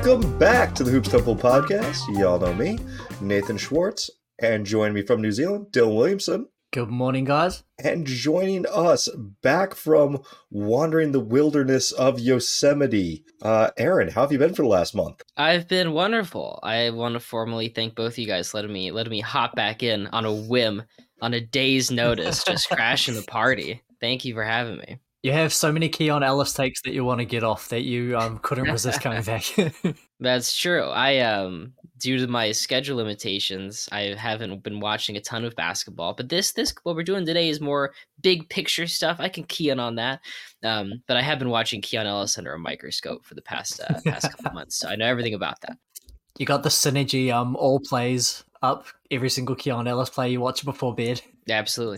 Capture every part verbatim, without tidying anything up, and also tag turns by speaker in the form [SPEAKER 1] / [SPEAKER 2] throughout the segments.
[SPEAKER 1] Welcome back to the Hoops Temple podcast. Y'all know me, Nathan Schwartz, and joining me from New Zealand, Dylan Williamson.
[SPEAKER 2] Good morning, guys.
[SPEAKER 1] And joining us back from wandering the wilderness of Yosemite, uh, Aaron, how have you been for the last month?
[SPEAKER 3] I've been wonderful. I want to formally thank both of you guys letting me letting me hop back in on a whim, on a day's notice, just crashing the party. Thank you for having me.
[SPEAKER 2] You have so many Keon Ellis takes that you want to get off that you um, couldn't resist coming back.
[SPEAKER 3] That's true. I um due to my schedule limitations, I haven't been watching a ton of basketball. But this this what we're doing today is more big picture stuff. I can key in on that. Um, but I have been watching Keon Ellis under a microscope for the past uh, past couple months, so I know everything about that.
[SPEAKER 2] You got the synergy um all plays up every single Keon Ellis play you watch before bed.
[SPEAKER 3] Yeah, absolutely.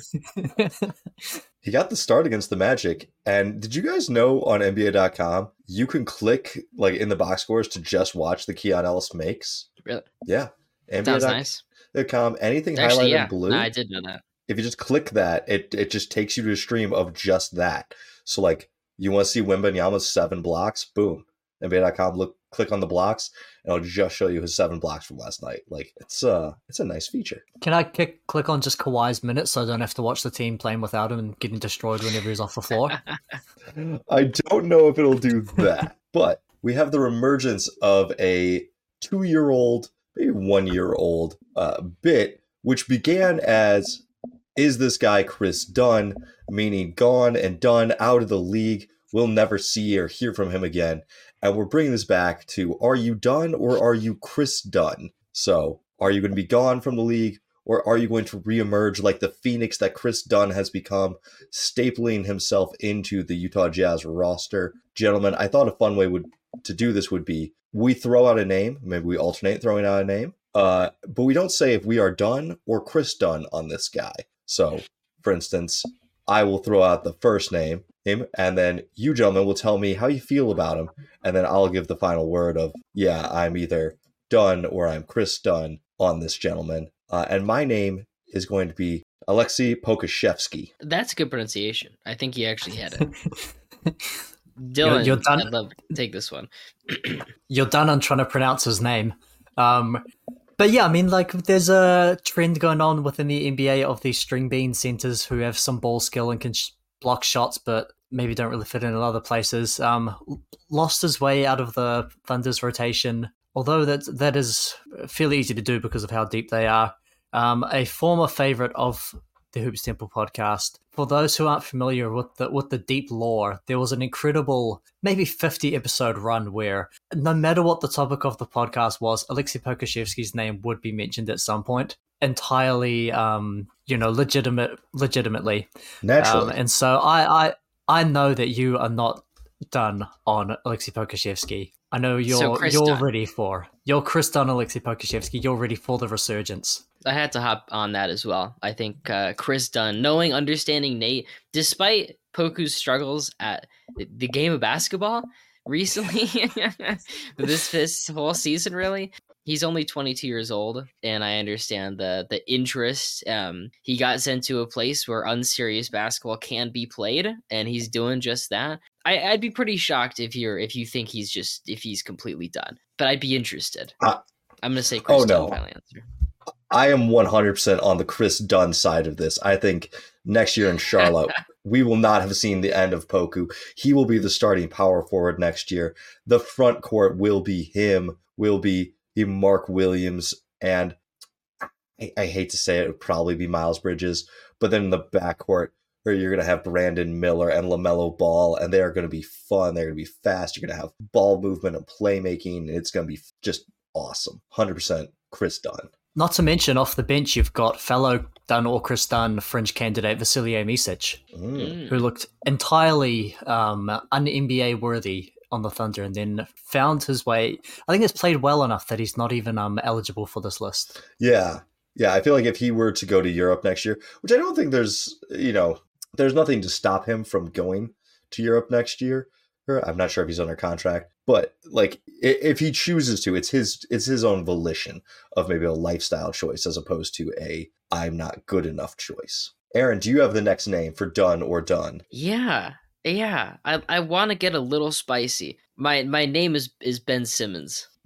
[SPEAKER 1] He got the start against the Magic, and did you guys know on N B A dot com you can click like in the box scores to just watch the Keon Ellis makes?
[SPEAKER 3] Really?
[SPEAKER 1] Yeah. N B A
[SPEAKER 3] Sounds nice.
[SPEAKER 1] Com, anything
[SPEAKER 3] Actually,
[SPEAKER 1] highlighted
[SPEAKER 3] yeah.
[SPEAKER 1] in blue.
[SPEAKER 3] No, I did know that.
[SPEAKER 1] If you just click that, it it just takes you to a stream of just that. So like you want to see Wembanyama's seven blocks, boom. N B A dot com, look click on the blocks, and it'll just show you his seven blocks from last night. Like it's uh it's a nice feature.
[SPEAKER 2] Can I kick, click on just Kawhi's minutes so I don't have to watch the team playing without him and getting destroyed whenever he's off the floor?
[SPEAKER 1] I don't know if it'll do that, but we have the reemergence of a two-year-old, maybe one-year-old uh, bit, which began as, is this guy Chris Dunn? Meaning gone and done, out of the league. We'll never see or hear from him again. And we're bringing this back to, are you done or are you Chris Dunn? So are you going to be gone from the league, or are you going to reemerge like the Phoenix that Chris Dunn has become, stapling himself into the Utah Jazz roster? Gentlemen, I thought a fun way would to do this would be we throw out a name, maybe we alternate throwing out a name, uh, but we don't say if we are done or Chris Dunn on this guy. So, for instance, I will throw out the first name, him, and then you gentlemen will tell me how you feel about him, and then I'll give the final word of, yeah, I'm either done or I'm Chris Dunn on this gentleman. Uh, and my name is going to be Alexei Pokusevski.
[SPEAKER 3] That's a good pronunciation. I think you actually had it. Dylan,
[SPEAKER 2] You're- you're done.
[SPEAKER 3] I'd love to take this one.
[SPEAKER 2] You're done on trying to pronounce his name. Um, but yeah, I mean, like, there's a trend going on within the N B A of these string bean centers who have some ball skill and can sh- block shots, but maybe don't really fit in in other places. Um, lost his way out of the Thunder's rotation, although that that is fairly easy to do because of how deep they are. Um, a former favorite of the Hoops Temple podcast. For those who aren't familiar with the with the deep lore, there was an incredible, maybe fifty episode run where no matter what the topic of the podcast was, Alexei Pokusevski's name would be mentioned at some point, entirely, um, you know, legitimate, legitimately.
[SPEAKER 1] Naturally.
[SPEAKER 2] Um, and so I, I, I know that you are not done on Alexei Pokusevski. I know you're
[SPEAKER 3] So Chris
[SPEAKER 2] you're
[SPEAKER 3] Dunn.
[SPEAKER 2] ready for you're Chris Dunn, Alexei Pokusevski. You're ready for the resurgence.
[SPEAKER 3] I had to hop on that as well. I think uh, Chris Dunn, knowing, understanding Nate, despite Poku's struggles at the game of basketball recently, this this whole season, really, he's only twenty-two years old, and I understand the the interest. Um, he got sent to a place where unserious basketball can be played, and he's doing just that. I, I'd be pretty shocked if you're if you think he's just if he's completely done, but I'd be interested.
[SPEAKER 1] Uh,
[SPEAKER 3] I'm gonna say Chris
[SPEAKER 1] oh,
[SPEAKER 3] Dunn.
[SPEAKER 1] no.
[SPEAKER 3] Final answer.
[SPEAKER 1] I am one hundred percent on the Chris Dunn side of this. I think next year in Charlotte, we will not have seen the end of Poku. He will be the starting power forward next year. The front court will be him, will be Mark Williams, and I, I hate to say it, it would probably be Miles Bridges. But then in the backcourt, where you're going to have Brandon Miller and LaMelo Ball, and they are going to be fun. They're going to be fast. You're going to have ball movement and playmaking, and it's going to be just awesome. one hundred percent Chris Dunn.
[SPEAKER 2] Not to mention, off the bench, you've got fellow Dunn or Chris Dunn fringe candidate Vasilije Micic,
[SPEAKER 1] Mm.
[SPEAKER 2] who looked entirely um, un-N B A worthy on the Thunder and then found his way. I think it's played well enough that he's not even um, eligible for this list.
[SPEAKER 1] Yeah. Yeah, I feel like if he were to go to Europe next year, which I don't think there's, you know, there's nothing to stop him from going to Europe next year. I'm not sure if he's under contract, but like if he chooses to, it's his it's his own volition of maybe a lifestyle choice as opposed to a I'm not good enough choice. Aaron, do you have the next name for Dunn or Dunn?
[SPEAKER 3] Yeah, yeah. I I want to get a little spicy. My my name is is Ben Simmons.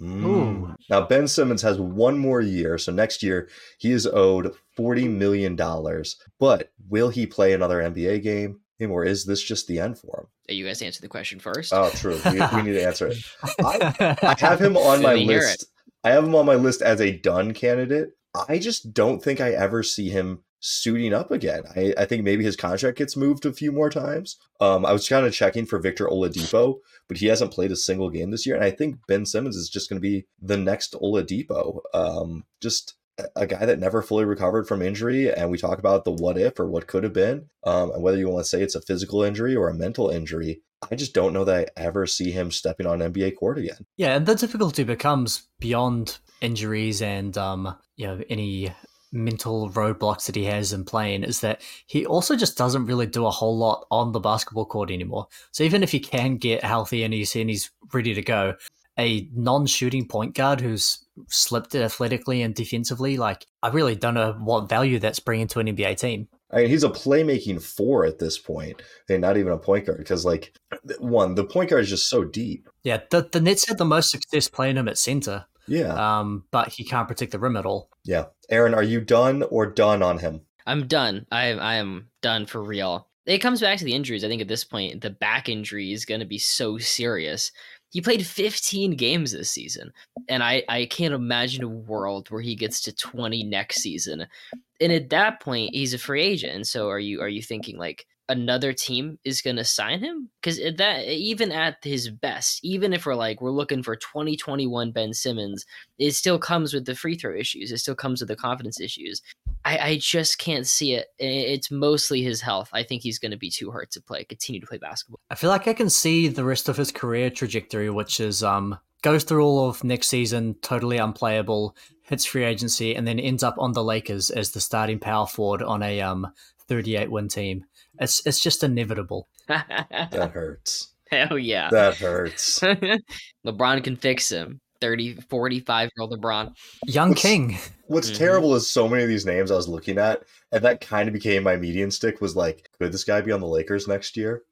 [SPEAKER 1] Mm. Now, Ben Simmons has one more year, so next year he is owed forty million dollars. But will he play another N B A game, or is this just the end for him?
[SPEAKER 3] You guys answer the question first.
[SPEAKER 1] Oh, true. We, we need to answer it. I, I have him on my list. I have him on my list as a done candidate. I just don't think I ever see him suiting up again. I, I think maybe his contract gets moved a few more times. Um, I was kind of checking for Victor Oladipo, but he hasn't played a single game this year. And I think Ben Simmons is just going to be the next Oladipo. Um, just a guy that never fully recovered from injury. And we talk about the what if or what could have been. Um, and whether you want to say it's a physical injury or a mental injury, I just don't know that I ever see him stepping on N B A court again.
[SPEAKER 2] Yeah, and the difficulty becomes beyond injuries and um, you know, any mental roadblocks that he has in playing is that he also just doesn't really do a whole lot on the basketball court anymore. So even if he can get healthy and he's and he's ready to go, a non-shooting point guard who's slipped athletically and defensively, like, I really don't know what value that's bringing to an N B A team.
[SPEAKER 1] I mean, he's a playmaking four at this point, and not even a point guard, because, like, one, the point guard is just so deep.
[SPEAKER 2] Yeah, the, the Nets had the most success playing him at center.
[SPEAKER 1] Yeah.
[SPEAKER 2] Um, but he can't protect the rim at all.
[SPEAKER 1] Yeah. Aaron, are you done or done on him?
[SPEAKER 3] I'm done. I I am done for real. It comes back to the injuries. I think at this point, the back injury is going to be so serious. He played fifteen games this season, and I, I can't imagine a world where he gets to twenty next season. And at that point, he's a free agent. And so are you are you thinking like another team is going to sign him? Because that even at his best, even if we're like we're looking for twenty twenty-one Ben Simmons, it still comes with the free throw issues. It still comes with the confidence issues. I, I just can't see it. It's mostly his health. I think he's going to be too hurt to play, continue to play basketball.
[SPEAKER 2] I feel like I can see the rest of his career trajectory, which is um goes through all of next season totally unplayable, hits free agency, and then ends up on the Lakers as the starting power forward on a um thirty-eight win team. It's it's just inevitable.
[SPEAKER 1] That hurts.
[SPEAKER 3] Hell yeah.
[SPEAKER 1] That hurts.
[SPEAKER 3] LeBron can fix him. thirty, forty-five-year-old LeBron.
[SPEAKER 2] Young
[SPEAKER 1] What's,
[SPEAKER 2] King.
[SPEAKER 1] What's
[SPEAKER 3] Mhm.
[SPEAKER 1] terrible is so many of these names I was looking at, and that kind of became my median stick, was like, could this guy be on the Lakers next year?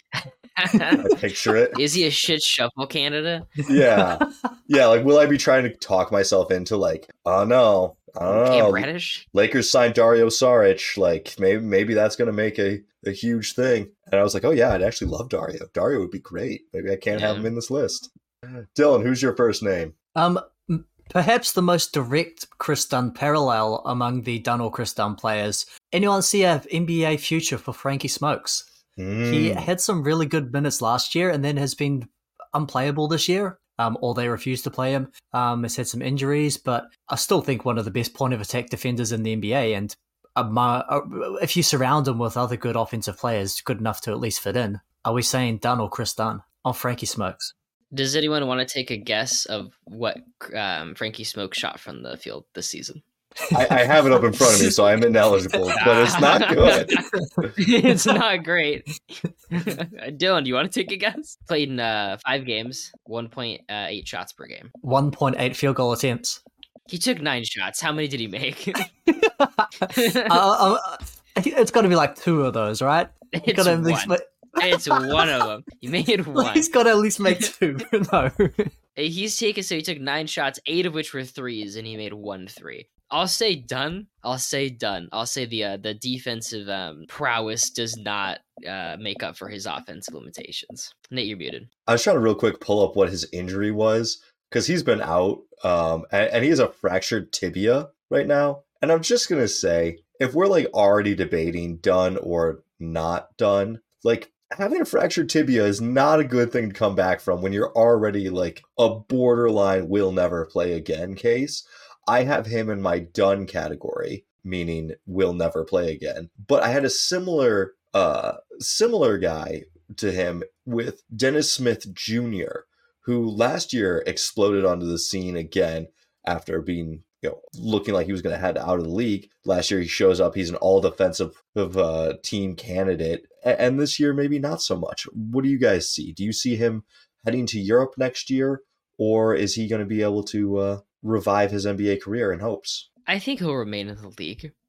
[SPEAKER 1] I picture it.
[SPEAKER 3] Is he a shit shuffle candidate?
[SPEAKER 1] Yeah. Yeah, like, will I be trying to talk myself into, like, oh no, I don't
[SPEAKER 3] Cam
[SPEAKER 1] know.
[SPEAKER 3] Reddish?
[SPEAKER 1] Lakers signed Dario Saric. Like, maybe maybe that's going to make a, a huge thing. And I was like, oh yeah, I'd actually love Dario. Dario would be great. Maybe I can't have
[SPEAKER 3] Yeah.
[SPEAKER 1] him in this list. Dylan, who's your first name?
[SPEAKER 2] Um, m- perhaps the most direct Chris Dunn parallel among the Dunn or Chris Dunn players. Anyone see a N B A future for Frankie Smokes? He
[SPEAKER 1] Mm.
[SPEAKER 2] had some really good minutes last year and then has been unplayable this year, um, or they refused to play him. Um, has had some injuries, but I still think one of the best point of attack defenders in the N B A. And um, uh, if you surround him with other good offensive players, good enough to at least fit in, are we saying Dunn or Chris Dunn on Frankie Smokes?
[SPEAKER 3] Does anyone want to take a guess of what um, Frankie Smoke shot from the field this season?
[SPEAKER 1] I, I have it up in front of me, so I'm ineligible, but it's not good.
[SPEAKER 3] It's not great. Dylan, do you want to take a guess? Played in uh, five games, one point eight shots per game.
[SPEAKER 2] one point eight field goal attempts.
[SPEAKER 3] He took nine shots. How many did he make?
[SPEAKER 2] uh, uh, I think it's got to be like two of those, right? You
[SPEAKER 3] It's
[SPEAKER 2] gotta at least
[SPEAKER 3] one.
[SPEAKER 2] make-
[SPEAKER 3] It's one of them. He made one.
[SPEAKER 2] He's got to at least make two. No.
[SPEAKER 3] He's taken, so he took nine shots, eight of which were threes, and he made one three. I'll say done. I'll say done. I'll say the uh, the defensive um, prowess does not uh, make up for his offensive limitations. Nate, you're muted.
[SPEAKER 1] I was trying to real quick pull up what his injury was, because he's been out, um, and, and he has a fractured tibia right now. And I'm just going to say, if we're like already debating done or not done, like having a fractured tibia is not a good thing to come back from when you're already like a borderline will never play again case. I have him in my done category, meaning will never play again. But I had a similar uh, similar guy to him with Dennis Smith Junior, who last year exploded onto the scene again after being, you know, looking like he was going to head out of the league. Last year he shows up, he's an all defensive uh, team candidate, and this year maybe not so much. What do you guys see? Do you see him heading to Europe next year, or is he going to be able to uh, revive his N B A career in hopes?
[SPEAKER 3] I think he'll remain in the league.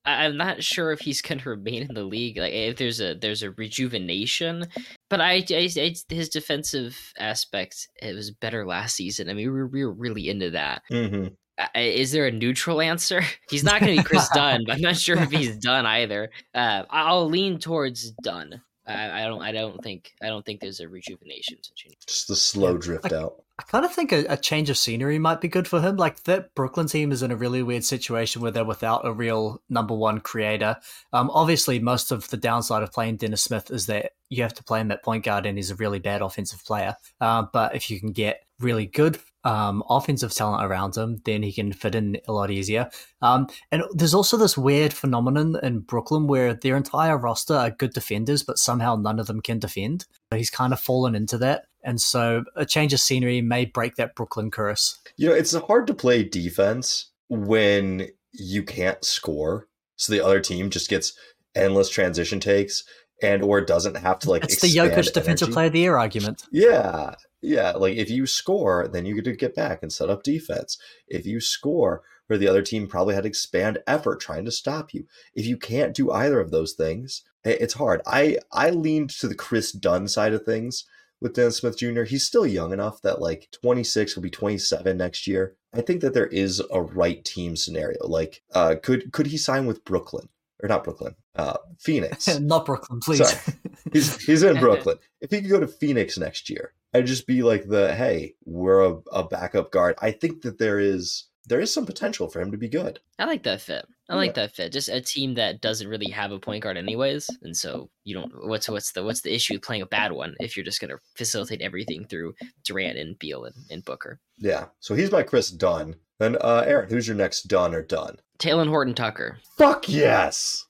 [SPEAKER 3] I, I'm not sure if he's going to remain in the league. Like if there's a there's a rejuvenation, but I, I, I his defensive aspect, it was better last season. I mean, we were, we were really into that.
[SPEAKER 1] Mm-hmm.
[SPEAKER 3] Uh, is there a neutral answer? He's not going to be Chris Dunn, but I'm not sure if he's done either. Uh, I'll lean towards Dunn. I, I don't. I don't think. I don't think there's a rejuvenation.
[SPEAKER 1] Just the slow
[SPEAKER 2] Yeah,
[SPEAKER 1] drift
[SPEAKER 2] I-
[SPEAKER 1] out.
[SPEAKER 2] I kind of think a, a change of scenery might be good for him. Like that Brooklyn team is in a really weird situation where they're without a real number one creator. Um, obviously, most of the downside of playing Dennis Smith is that you have to play him at point guard, and he's a really bad offensive player. Uh, but if you can get really good um, offensive talent around him, then he can fit in a lot easier. Um, and there's also this weird phenomenon in Brooklyn where their entire roster are good defenders, but somehow none of them can defend. So he's kind of fallen into that. And so a change of scenery may break that Brooklyn curse.
[SPEAKER 1] You know, it's hard to play defense when you can't score. So the other team just gets endless transition takes and or doesn't have to like
[SPEAKER 2] It's the
[SPEAKER 1] expand
[SPEAKER 2] Jokic defensive
[SPEAKER 1] energy.
[SPEAKER 2] player of the year argument.
[SPEAKER 1] Yeah. Yeah. Like if you score, then you get to get back and set up defense. If you score, where the other team probably had to expand effort trying to stop you. If you can't do either of those things, it's hard. I, I leaned to the Chris Dunn side of things with Dennis Smith Junior He's still young enough that like twenty-six will be twenty-seven next year. I think that there is a right team scenario. Like, uh, could could he sign with Brooklyn or not Brooklyn? Uh, Phoenix.
[SPEAKER 2] Not Brooklyn, please.
[SPEAKER 1] Sorry. He's he's in Brooklyn. If he could go to Phoenix next year, I'd just be like the hey, we're a, a backup guard. I think that there is there is some potential for him to be good.
[SPEAKER 3] I like that fit. I like that fit. Just a team that doesn't really have a point guard anyways, and so you don't. What's what's the what's the issue with playing a bad one if you're just going to facilitate everything through Durant and Beal and, and Booker?
[SPEAKER 1] Yeah. So he's my Chris Dunn. Then uh, Aaron, who's your next Dunn or Dunn?
[SPEAKER 3] Taylor Horton Tucker.
[SPEAKER 1] Fuck yes.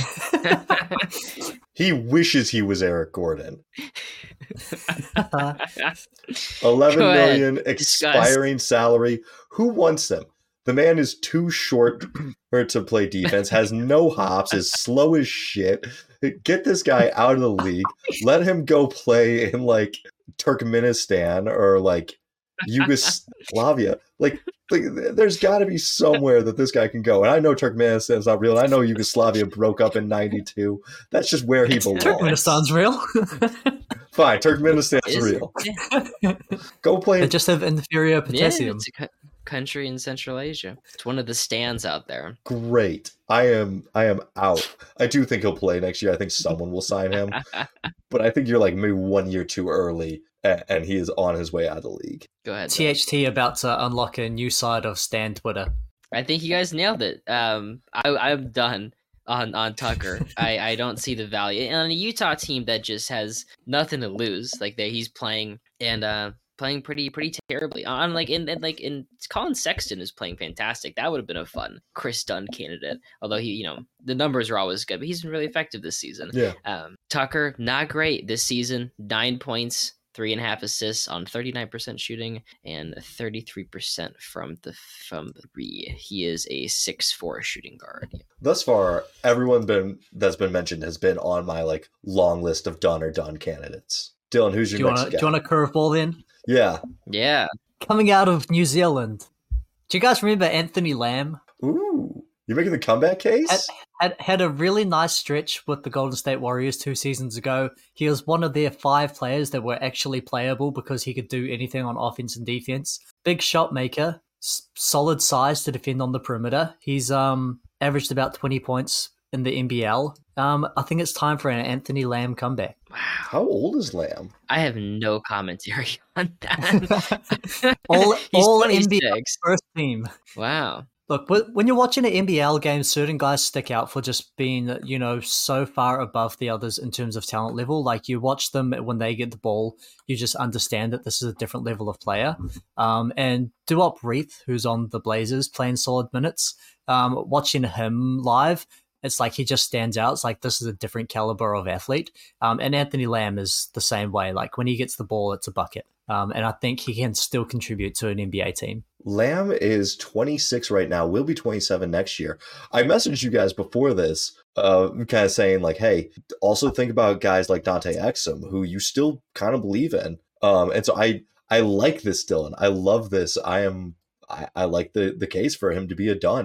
[SPEAKER 1] He wishes he was Eric Gordon. Eleven
[SPEAKER 3] Go ahead.
[SPEAKER 1] million expiring salary. Who wants him? The man is too short for to play defense, has no hops, is slow as shit. Get this guy out of the league. Let him go play in like Turkmenistan or like Yugoslavia. Like, like there's got to be somewhere that this guy can go. And I know Turkmenistan's not real. And I know Yugoslavia broke up in ninety-two. That's just where he belongs.
[SPEAKER 2] Turkmenistan's real.
[SPEAKER 1] Fine, Turkmenistan's
[SPEAKER 3] Is
[SPEAKER 1] real.
[SPEAKER 3] it?
[SPEAKER 1] Go play.
[SPEAKER 2] They just have inferior
[SPEAKER 3] Yeah,
[SPEAKER 2] potassium.
[SPEAKER 3] it's a co- country in Central Asia. It's one of the stands out there.
[SPEAKER 1] Great. I am. I am out. I do think he'll play next year. I think someone will sign him. But I think you're like maybe one year too early, and, and he is on his way out of the league.
[SPEAKER 3] Go ahead.
[SPEAKER 2] T
[SPEAKER 3] Doug.
[SPEAKER 2] H T about to unlock a new side of Stan Twitter.
[SPEAKER 3] I think you guys nailed it. Um, I, I'm done on on Tucker. I, I don't see the value and on a Utah team that just has nothing to lose. Like that he's playing and uh, playing pretty pretty terribly. On like in, in like in Colin Sexton is playing fantastic. That would have been a fun Chris Dunn candidate. Although he, you know, the numbers are always good, but he's been really effective this season.
[SPEAKER 1] Yeah.
[SPEAKER 3] Um, Tucker not great this season. Nine points. Three and a half assists on thirty-nine percent shooting and thirty-three percent from the from three. He is a six four shooting guard.
[SPEAKER 1] Thus far, everyone been that's been mentioned has been on my like long list of done or done candidates. Dylan, who's your
[SPEAKER 2] Do you
[SPEAKER 1] next
[SPEAKER 2] want
[SPEAKER 1] guy?
[SPEAKER 2] to do you want a curveball then?
[SPEAKER 1] Yeah.
[SPEAKER 3] Yeah.
[SPEAKER 2] Coming out of New Zealand. Do you guys remember Anthony Lamb?
[SPEAKER 1] Ooh, you're making the comeback case?
[SPEAKER 2] Had, had had a really nice stretch with the Golden State Warriors two seasons ago. He was one of their five players that were actually playable because he could do anything on offense and defense. Big shot maker, s- solid size to defend on the perimeter. He's um averaged about twenty points in the N B L. Um, I think it's time for an Anthony Lamb comeback.
[SPEAKER 3] Wow.
[SPEAKER 1] How old is Lamb?
[SPEAKER 3] I have no commentary on that.
[SPEAKER 2] all
[SPEAKER 3] He's
[SPEAKER 2] all N B L
[SPEAKER 3] twenty-six.
[SPEAKER 2] first team.
[SPEAKER 3] Wow.
[SPEAKER 2] Look, wh- when you're watching an N B L game, certain guys stick out for just being, you know, so far above the others in terms of talent level. Like you watch them when they get the ball, you just understand that this is a different level of player. Um, and Duop Reith, who's on the Blazers, playing solid minutes, um, watching him live, it's like he just stands out. It's like this is a different caliber of athlete. Um, and Anthony Lamb is the same way. Like when he gets the ball, it's a bucket. Um, and I think he can still contribute to an N B A team.
[SPEAKER 1] Lamb is twenty-six right now, will be twenty-seven next year. I messaged you guys before this, uh, kind of saying like, hey, also think about guys like Dante Exum, who you still kind of believe in. Um, and so I, I like this, Dylan. I love this. I am, I, I like the, the case for him to be a done.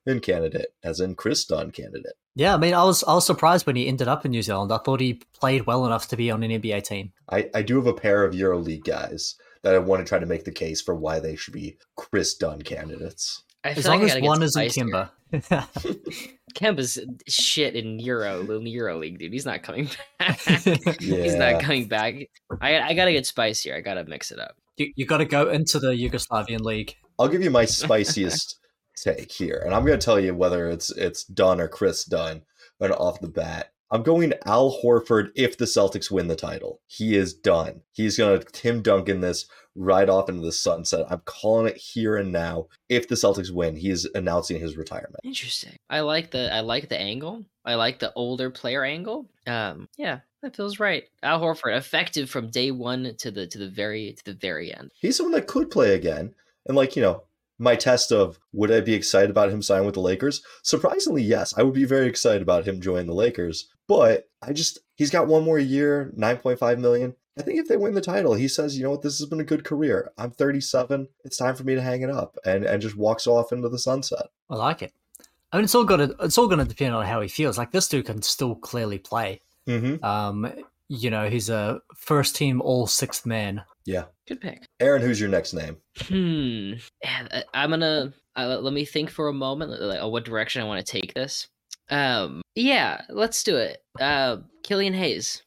[SPEAKER 1] and candidate, as in Chris Dunn candidate.
[SPEAKER 2] Yeah, I mean, I was I was surprised when he ended up in New Zealand. I thought he played well enough to be on an N B A team.
[SPEAKER 1] I, I do have a pair of EuroLeague guys that I want to try to make the case for why they should be Chris Dunn candiets.
[SPEAKER 3] I feel
[SPEAKER 2] As
[SPEAKER 3] like
[SPEAKER 2] long
[SPEAKER 3] I
[SPEAKER 2] as
[SPEAKER 3] gotta
[SPEAKER 2] one
[SPEAKER 3] get
[SPEAKER 2] isn't
[SPEAKER 3] spicier.
[SPEAKER 2] Kemba.
[SPEAKER 3] Kemba's shit in Euro, in the Euro League, dude. He's not coming back. He's
[SPEAKER 1] Yeah.
[SPEAKER 3] not coming back. I I gotta get spicier. I gotta mix it up.
[SPEAKER 2] you you got to go into the Yugoslavian league.
[SPEAKER 1] I'll give you my spiciest take here, and I'm going to tell you whether it's it's Dunn or Chris Dunn. And off the bat, I'm going Al Horford if the Celtics win the title. He is done. He's going to Tim Duncan this right off into the sunset. I'm calling it here and now. If the Celtics win, he is announcing his retirement.
[SPEAKER 3] Interesting. I like the I like the angle. I like the older player angle. Um, yeah, that feels right. Al Horford, effective from day one to the to the very to the very end.
[SPEAKER 1] He's someone that could play again. And like, you know, my test of would I be excited about him signing with the Lakers? Surprisingly, yes. I would be very excited about him joining the Lakers. But I just, he's got one more year, nine point five million. I think if they win the title, he says, you know what, this has been a good career. I'm thirty-seven. It's time for me to hang it up, and, and just walks off into the sunset.
[SPEAKER 2] I like it. I mean, it's all gonna it's all gonna depend on how he feels. Like, this dude can still clearly play.
[SPEAKER 1] Mm-hmm.
[SPEAKER 2] Um, you know, he's a first team all sixth man.
[SPEAKER 1] Yeah.
[SPEAKER 3] Good pick.
[SPEAKER 1] Aaron, who's your next name?
[SPEAKER 3] Hmm. Yeah, I'm gonna uh, let me think for a moment. Like, what direction I want to take this. Um. Yeah, let's do it. Uh, Killian Hayes.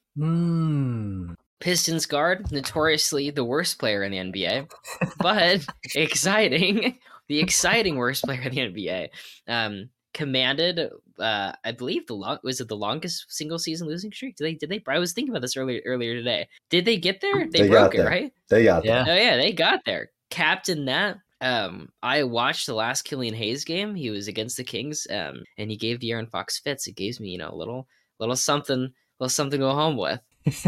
[SPEAKER 2] Hmm.
[SPEAKER 3] Pistons guard, notoriously the worst player in the N B A, but exciting. The exciting worst player in the N B A. Um, commanded, uh, I believe the long was it the longest single season losing streak? Did they? Did they? I was thinking about this earlier earlier today. Did they get there? They,
[SPEAKER 1] They
[SPEAKER 3] broke
[SPEAKER 1] got
[SPEAKER 3] it,
[SPEAKER 1] there.
[SPEAKER 3] right?
[SPEAKER 1] They got
[SPEAKER 2] Yeah.
[SPEAKER 1] there.
[SPEAKER 3] Oh yeah, they got there. Captain that. Um, I watched the last Killian Hayes game. He was against the Kings. Um, and he gave De'Aaron Fox fits. It gives me, you know, a little, little something, little something to go home with.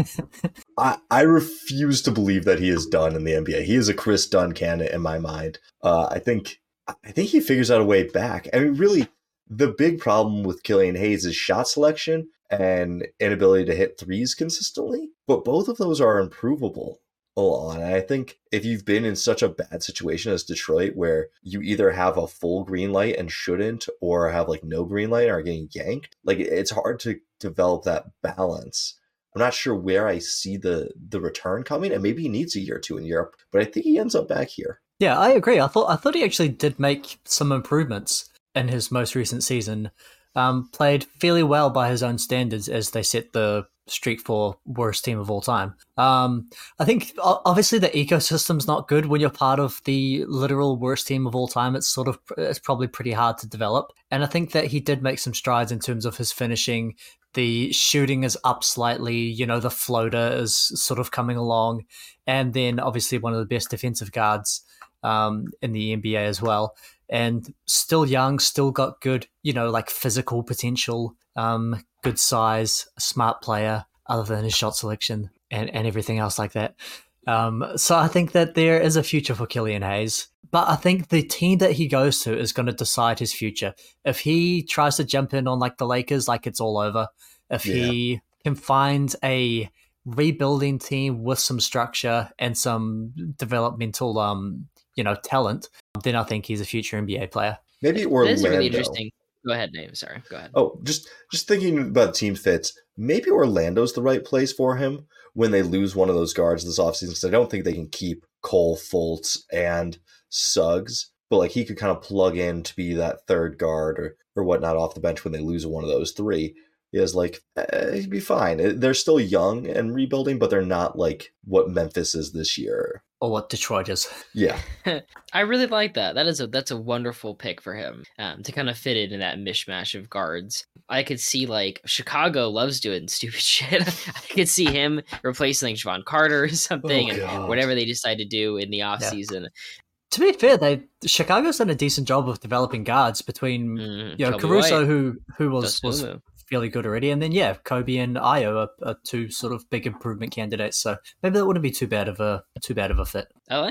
[SPEAKER 1] I, I refuse to believe that he is done in the N B A. He is a Chris Dunn candidate in my mind. Uh, I think I think he figures out a way back. I mean, really, the big problem with Killian Hayes is shot selection and inability to hit threes consistently. But both of those are improvable on. And I think if you've been in such a bad situation as Detroit, where you either have a full green light and shouldn't, or have like no green light and are getting yanked, like it's hard to develop that balance. I'm not sure where I see the the return coming, and maybe he needs a year or two in Europe, but I think he ends up back here.
[SPEAKER 2] Yeah, I agree. I thought I thought he actually did make some improvements in his most recent season. Um, played fairly well by his own standards as they set the streak for worst team of all time. Um, I think o- obviously the ecosystem's not good when you're part of the literal worst team of all time. It's sort of it's probably pretty hard to develop. And I think that he did make some strides in terms of his finishing. The shooting is up slightly, you know, the floater is sort of coming along. And then obviously one of the best defensive guards um, in the N B A as well. And still young, still got good, you know, like physical potential, um, good size, smart player, other than his shot selection and, and everything else like that. Um, so I think that there is a future for Killian Hayes. But I think the team that he goes to is going to decide his future. If he tries to jump in on like the Lakers, like it's all over. If
[SPEAKER 1] Yeah.
[SPEAKER 2] he can find a rebuilding team with some structure and some developmental, um, you know, talent, then I think he's a future N B A player.
[SPEAKER 1] Maybe
[SPEAKER 3] That
[SPEAKER 1] Orlando.
[SPEAKER 3] is really interesting. Go ahead, Nate. Sorry. Go ahead.
[SPEAKER 1] Oh, just just thinking about team fits. Maybe Orlando's the right place for him when they lose one of those guards this offseason, because I don't think they can keep Cole, Fultz, and Suggs. But like he could kind of plug in to be that third guard or or whatnot off the bench when they lose one of those three. He is like eh, he'd be fine. They're still young and rebuilding, but they're not like what Memphis is this year.
[SPEAKER 2] Or what Detroit is.
[SPEAKER 1] Yeah.
[SPEAKER 3] I really like that. That is a that's a wonderful pick for him um, to kind of fit it in that mishmash of guards. I could see like Chicago loves doing stupid shit. I could see him replacing like Javon Carter or something,
[SPEAKER 1] Oh,
[SPEAKER 3] and
[SPEAKER 1] God.
[SPEAKER 3] whatever they decide to do in the offseason.
[SPEAKER 2] To be fair, they Chicago's done a decent job of developing guards between
[SPEAKER 3] Mm,
[SPEAKER 2] you know
[SPEAKER 3] Kobe
[SPEAKER 2] Caruso,
[SPEAKER 3] White,
[SPEAKER 2] who who was, was
[SPEAKER 3] Dosunmu.
[SPEAKER 2] fairly good already, and then yeah, Kobe and Io are, are two sort of big improvement candidates. So maybe that wouldn't be too bad of a too bad of a fit.
[SPEAKER 3] I like it.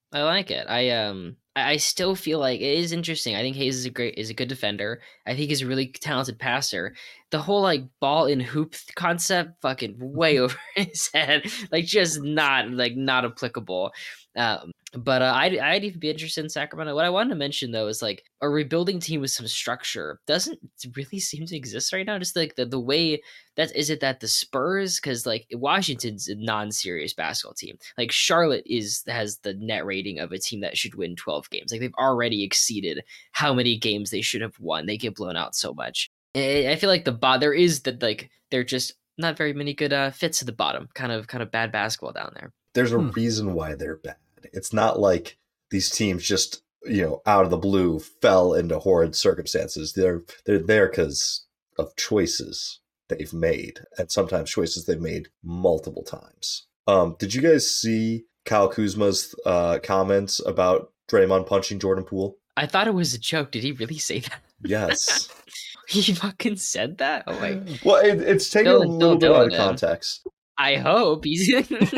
[SPEAKER 3] I like it. I um I I still feel like it is interesting. I think Hayes is a great is a good defender. I think he's a really talented passer. The whole like ball in hoop th- concept, fucking way over his head. Like just not like not applicable. Um, but uh, I'd I'd even be interested in Sacramento. What I wanted to mention though is like a rebuilding team with some structure doesn't really seem to exist right now. Just like the the way that is it that the Spurs, because like Washington's a non-serious basketball team. Like Charlotte is has the net rating of a team that should win twelve games. Like they've already exceeded how many games they should have won. They get blown out so much. I I feel like the bot there is that like they're just not very many good uh, fits at the bottom. Kind of kind of bad basketball down there.
[SPEAKER 1] There's a
[SPEAKER 2] Hmm.
[SPEAKER 1] reason why they're bad. It's not like these teams just, you know, out of the blue fell into horrid circumstances. They're they're there because of choices they've made, and sometimes choices they've made multiple times. Um, did you guys see Kyle Kuzma's uh, comments about Draymond punching Jordan Poole?
[SPEAKER 3] I thought it was a joke. Did he really say that?
[SPEAKER 1] Yes.
[SPEAKER 3] He fucking said that? Oh my!
[SPEAKER 1] Well, it, it's taken
[SPEAKER 3] Still-
[SPEAKER 1] a little
[SPEAKER 3] still
[SPEAKER 1] bit out of
[SPEAKER 3] doing it.
[SPEAKER 1] context.
[SPEAKER 3] I hope he's.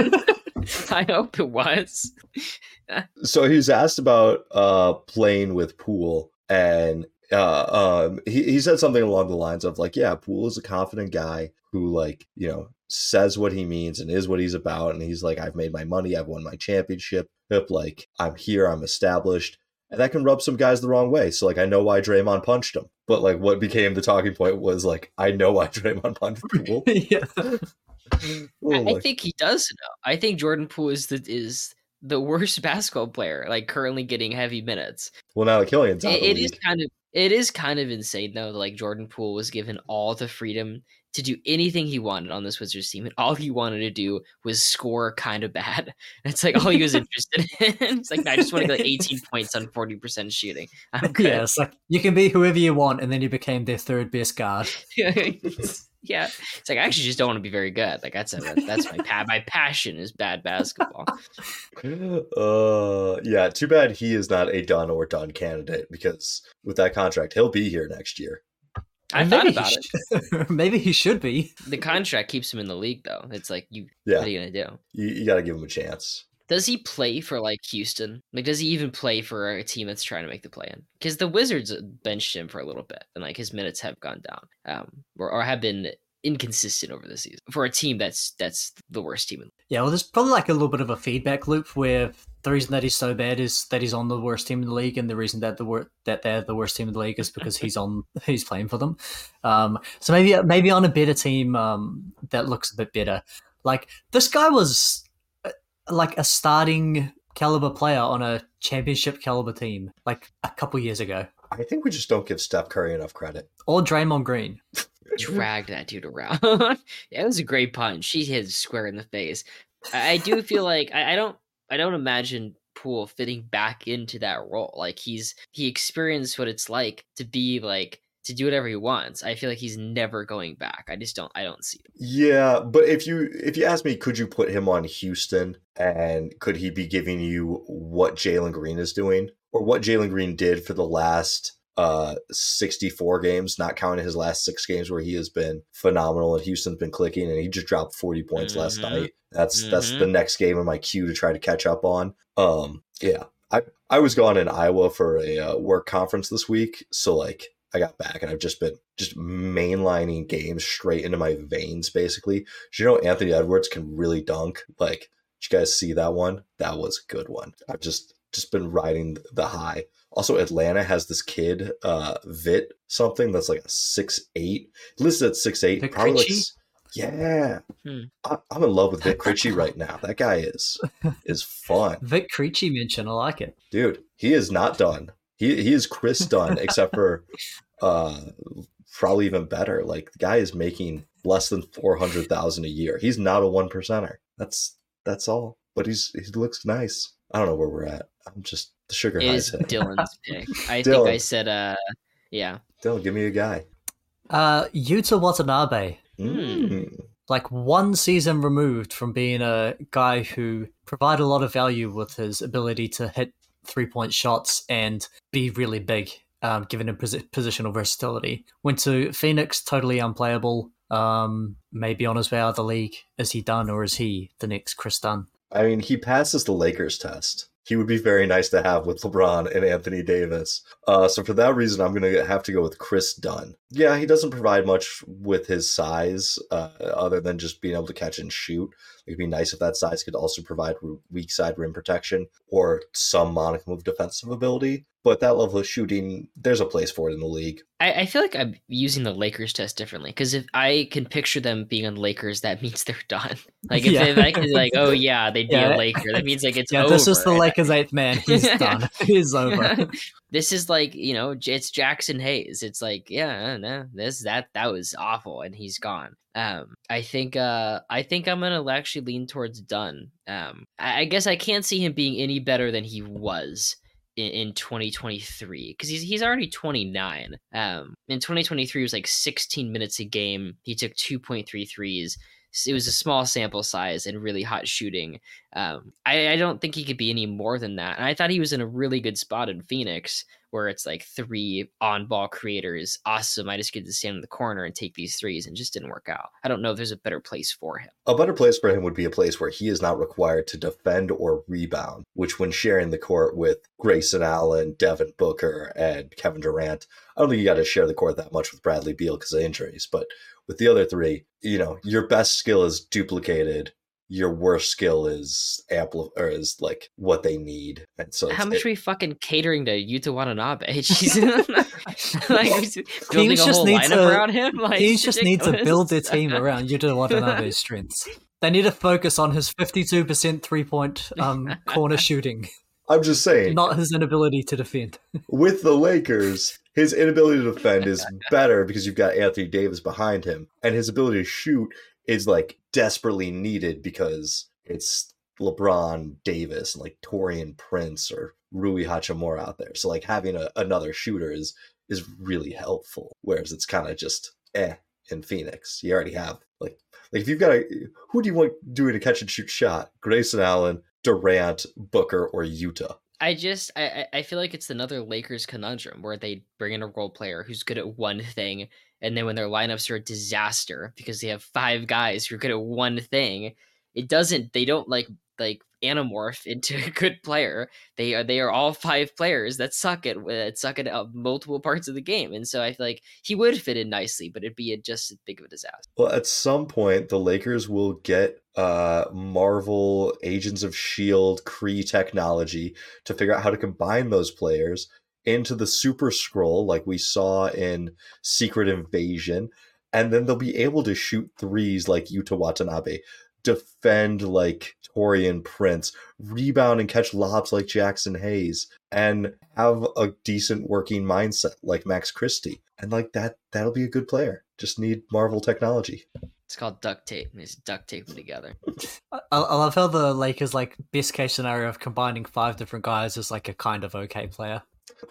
[SPEAKER 3] I hope it was.
[SPEAKER 1] So he was asked about uh, playing with Poole, and uh, um, he, he said something along the lines of like, yeah, Poole is a confident guy who, like, you know, says what he means and is what he's about. And he's like, I've made my money. I've won my championship. Like, I'm here. I'm established. And that can rub some guys the wrong way. So, like, I know why Draymond punched him. But, like, what became the talking point was, like, I know why Draymond punched Poole.
[SPEAKER 2] yeah.
[SPEAKER 1] Oh,
[SPEAKER 3] I, I
[SPEAKER 1] like,
[SPEAKER 3] think he does know. I think Jordan Poole is the is the worst basketball player, like currently getting heavy minutes.
[SPEAKER 1] well, now Killian's out of
[SPEAKER 3] It,
[SPEAKER 1] the
[SPEAKER 3] it is
[SPEAKER 1] league.
[SPEAKER 3] kind of it is kind of insane though. Like Jordan Poole was given all the freedom to do anything he wanted on this Wizards team, and all he wanted to do was score kind of bad. It's like all he was interested in. It's like I just want to get like eighteen points on forty percent shooting. I'm good.
[SPEAKER 2] Yeah, it's like you can be whoever you want, and then you became their third best guard.
[SPEAKER 3] Yeah, it's like I actually just don't want to be very good. Like that's a, that's my pa- my passion is bad basketball.
[SPEAKER 1] Uh, yeah, too bad he is not a done or done candidate, because with that contract, he'll be here next year.
[SPEAKER 3] I
[SPEAKER 2] And
[SPEAKER 3] thought
[SPEAKER 2] maybe
[SPEAKER 3] about
[SPEAKER 2] he
[SPEAKER 3] it.
[SPEAKER 2] sh- maybe he should be.
[SPEAKER 3] The contract keeps him in the league, though. It's like you.
[SPEAKER 1] Yeah,
[SPEAKER 3] What are you gonna do?
[SPEAKER 1] you, you got to give him a chance.
[SPEAKER 3] Does he play for like Houston? Like, does he even play for a team that's trying to make the play in? Because the Wizards benched him for a little bit, and like his minutes have gone down, um, or, or have been inconsistent over the season for a team that's that's the worst team in.
[SPEAKER 2] Yeah, well, there's probably like a little bit of a feedback loop where the reason that he's so bad is that he's on the worst team in the league, and the reason that the wor- that they're the worst team in the league is because he's on he's playing for them. Um, so maybe maybe on a better team um, that looks a bit better. Like this guy was uh, like a starting caliber player on a championship caliber team like a couple years ago,
[SPEAKER 1] I think we just don't give Steph Curry enough credit.
[SPEAKER 2] or Draymond Green.
[SPEAKER 3] Dragged that dude around. It was a great punch. She hit square in the face. I, I do feel like I, I don't I don't imagine Poole fitting back into that role. Like he's he experienced what it's like to be like to do whatever he wants. I feel like he's never going back. I just don't I don't see it.
[SPEAKER 1] Yeah, but if you if you ask me, could you put him on Houston, and could he be giving you what Jalen Green is doing, or what Jalen Green did for the last uh sixty-four games, not counting his last six games where he has been phenomenal and Houston's been clicking, and he just dropped forty points last
[SPEAKER 3] Mhm.
[SPEAKER 1] night. That's that's
[SPEAKER 3] Mhm.
[SPEAKER 1] the next game in my queue to try to catch up on. Um, yeah, I I was gone in Iowa for a uh, work conference this week, so like I got back and I've just been just mainlining games straight into my veins, basically. Did you know Anthony Edwards can really dunk? Like, did you guys see that one? That was a good one. I've just just been riding the high. Also, Atlanta has this kid, uh, Vit something that's like a six eight. Listed at six eight.
[SPEAKER 2] Vic
[SPEAKER 1] Probably like,
[SPEAKER 2] Krejci?
[SPEAKER 1] s- yeah.
[SPEAKER 3] Hmm.
[SPEAKER 1] I, I'm in love with Vic Krejci right now. That guy is is fun,
[SPEAKER 2] Vic Krejci mention, I like it.
[SPEAKER 1] dude. He is not done. He he is Chris done, except for uh, probably even better. Like the guy is making less than four hundred thousand a year. He's not a one percenter. That's that's all. But he's he looks nice. I don't know where we're at. I'm just the sugar
[SPEAKER 3] It
[SPEAKER 1] highs
[SPEAKER 3] is
[SPEAKER 1] hit.
[SPEAKER 3] Dylan's pick. I
[SPEAKER 1] Dylan.
[SPEAKER 3] think I said uh yeah.
[SPEAKER 1] Dylan, give me a guy.
[SPEAKER 2] Uh, Yuta Watanabe.
[SPEAKER 1] Mm.
[SPEAKER 2] Like one season removed from being a guy who provided a lot of value with his ability to hit three point shots and be really big, um, given him posi- positional versatility. Went to Phoenix, totally unplayable. Um, maybe on his way out of the league. Is he done, or is he the next Chris Dunn?
[SPEAKER 1] I mean, he passes the Lakers test. he would be very nice to have with LeBron and Anthony Davis. Uh, so for that reason, I'm going to have to go with Chris Dunn. Yeah, he doesn't provide much with his size uh, other than just being able to catch and shoot. It'd be nice if that size could also provide weak side rim protection or some modicum of defensive ability. But that level of shooting, there's a place for it in the league.
[SPEAKER 3] I, I feel like I'm using the Lakers test differently because if I can picture them being on the Lakers, that means they're done. Like if, yeah. if I can like, oh yeah, they'd be yeah. a Laker. That means like it's yeah, over.
[SPEAKER 2] This is the Lakers' eighth man. He's done. He's over.
[SPEAKER 3] This is like, you know, it's Jackson Hayes. It's like, yeah, no, this that that was awful, and he's gone. Um, I think uh, I think I'm gonna actually lean towards Dunn. Um, I, I guess I can't see him being any better than he was in, in twenty twenty-three because he's he's already twenty-nine. Um, in twenty twenty-three, it was like sixteen minutes a game. He took two point three threes. It was a small sample size and really hot shooting. Um, I, I don't think he could be any more than that. And I thought he was in a really good spot in Phoenix where it's like three on-ball creators. Awesome. I just get to stand in the corner and take these threes, and just didn't work out. I don't know if there's a better place for him.
[SPEAKER 1] A better place for him would be a place where he is not required to defend or rebound, which when sharing the court with Grayson Allen, Devin Booker, and Kevin Durant, I don't think you got to share the court that much with Bradley Beal because of injuries, but with the other three, you know, your best skill is duplicated. Your worst skill is ampli- or is like what they need. And so
[SPEAKER 3] how much
[SPEAKER 1] it,
[SPEAKER 3] are we fucking catering to Yuta Watanabe? She's like building
[SPEAKER 2] teams
[SPEAKER 3] a
[SPEAKER 2] just
[SPEAKER 3] whole
[SPEAKER 2] need
[SPEAKER 3] lineup
[SPEAKER 2] to,
[SPEAKER 3] around him. Like,
[SPEAKER 2] teams just need
[SPEAKER 3] ridiculous.
[SPEAKER 2] to build their team around Yuta Watanabe's strengths. They need to focus on his fifty-two percent three-point um, corner shooting.
[SPEAKER 1] I'm just saying,
[SPEAKER 2] not his inability to defend.
[SPEAKER 1] With the Lakers, his inability to defend is better because you've got Anthony Davis behind him, and his ability to shoot is like desperately needed because it's LeBron, Davis, and like Taurean Prince or Rui Hachimura out there. So like having a, another shooter is is really helpful. Whereas it's kind of just eh in Phoenix. You already have like like if you've got a who do you want doing a catch and shoot shot? Grayson Allen, Durant, Booker, or Yuta?
[SPEAKER 3] I just I I feel like it's another Lakers conundrum where they bring in a role player who's good at one thing, and then when their lineups are a disaster because they have five guys who are good at one thing, it doesn't they don't like like anamorph into a good player. They are they are all five players that suck at uh, suck at uh, multiple parts of the game, and so I feel like he would fit in nicely, but it'd be a, just as big of a disaster.
[SPEAKER 1] Well, at some point, the Lakers will get uh, Marvel Agents of S H I E L D Kree technology to figure out how to combine those players into the Super Scroll, like we saw in Secret Invasion, and then they'll be able to shoot threes like Yuta Watanabe, defend like Taurean Prince, rebound and catch lobs like Jackson Hayes, and have a decent working mindset like Max Christie. And like that, that'll be a good player. Just need Marvel technology.
[SPEAKER 3] It's called duct tape. It's duct tape them together.
[SPEAKER 2] I, I love how the Lakers, like, best case scenario of combining five different guys is like a kind of okay player.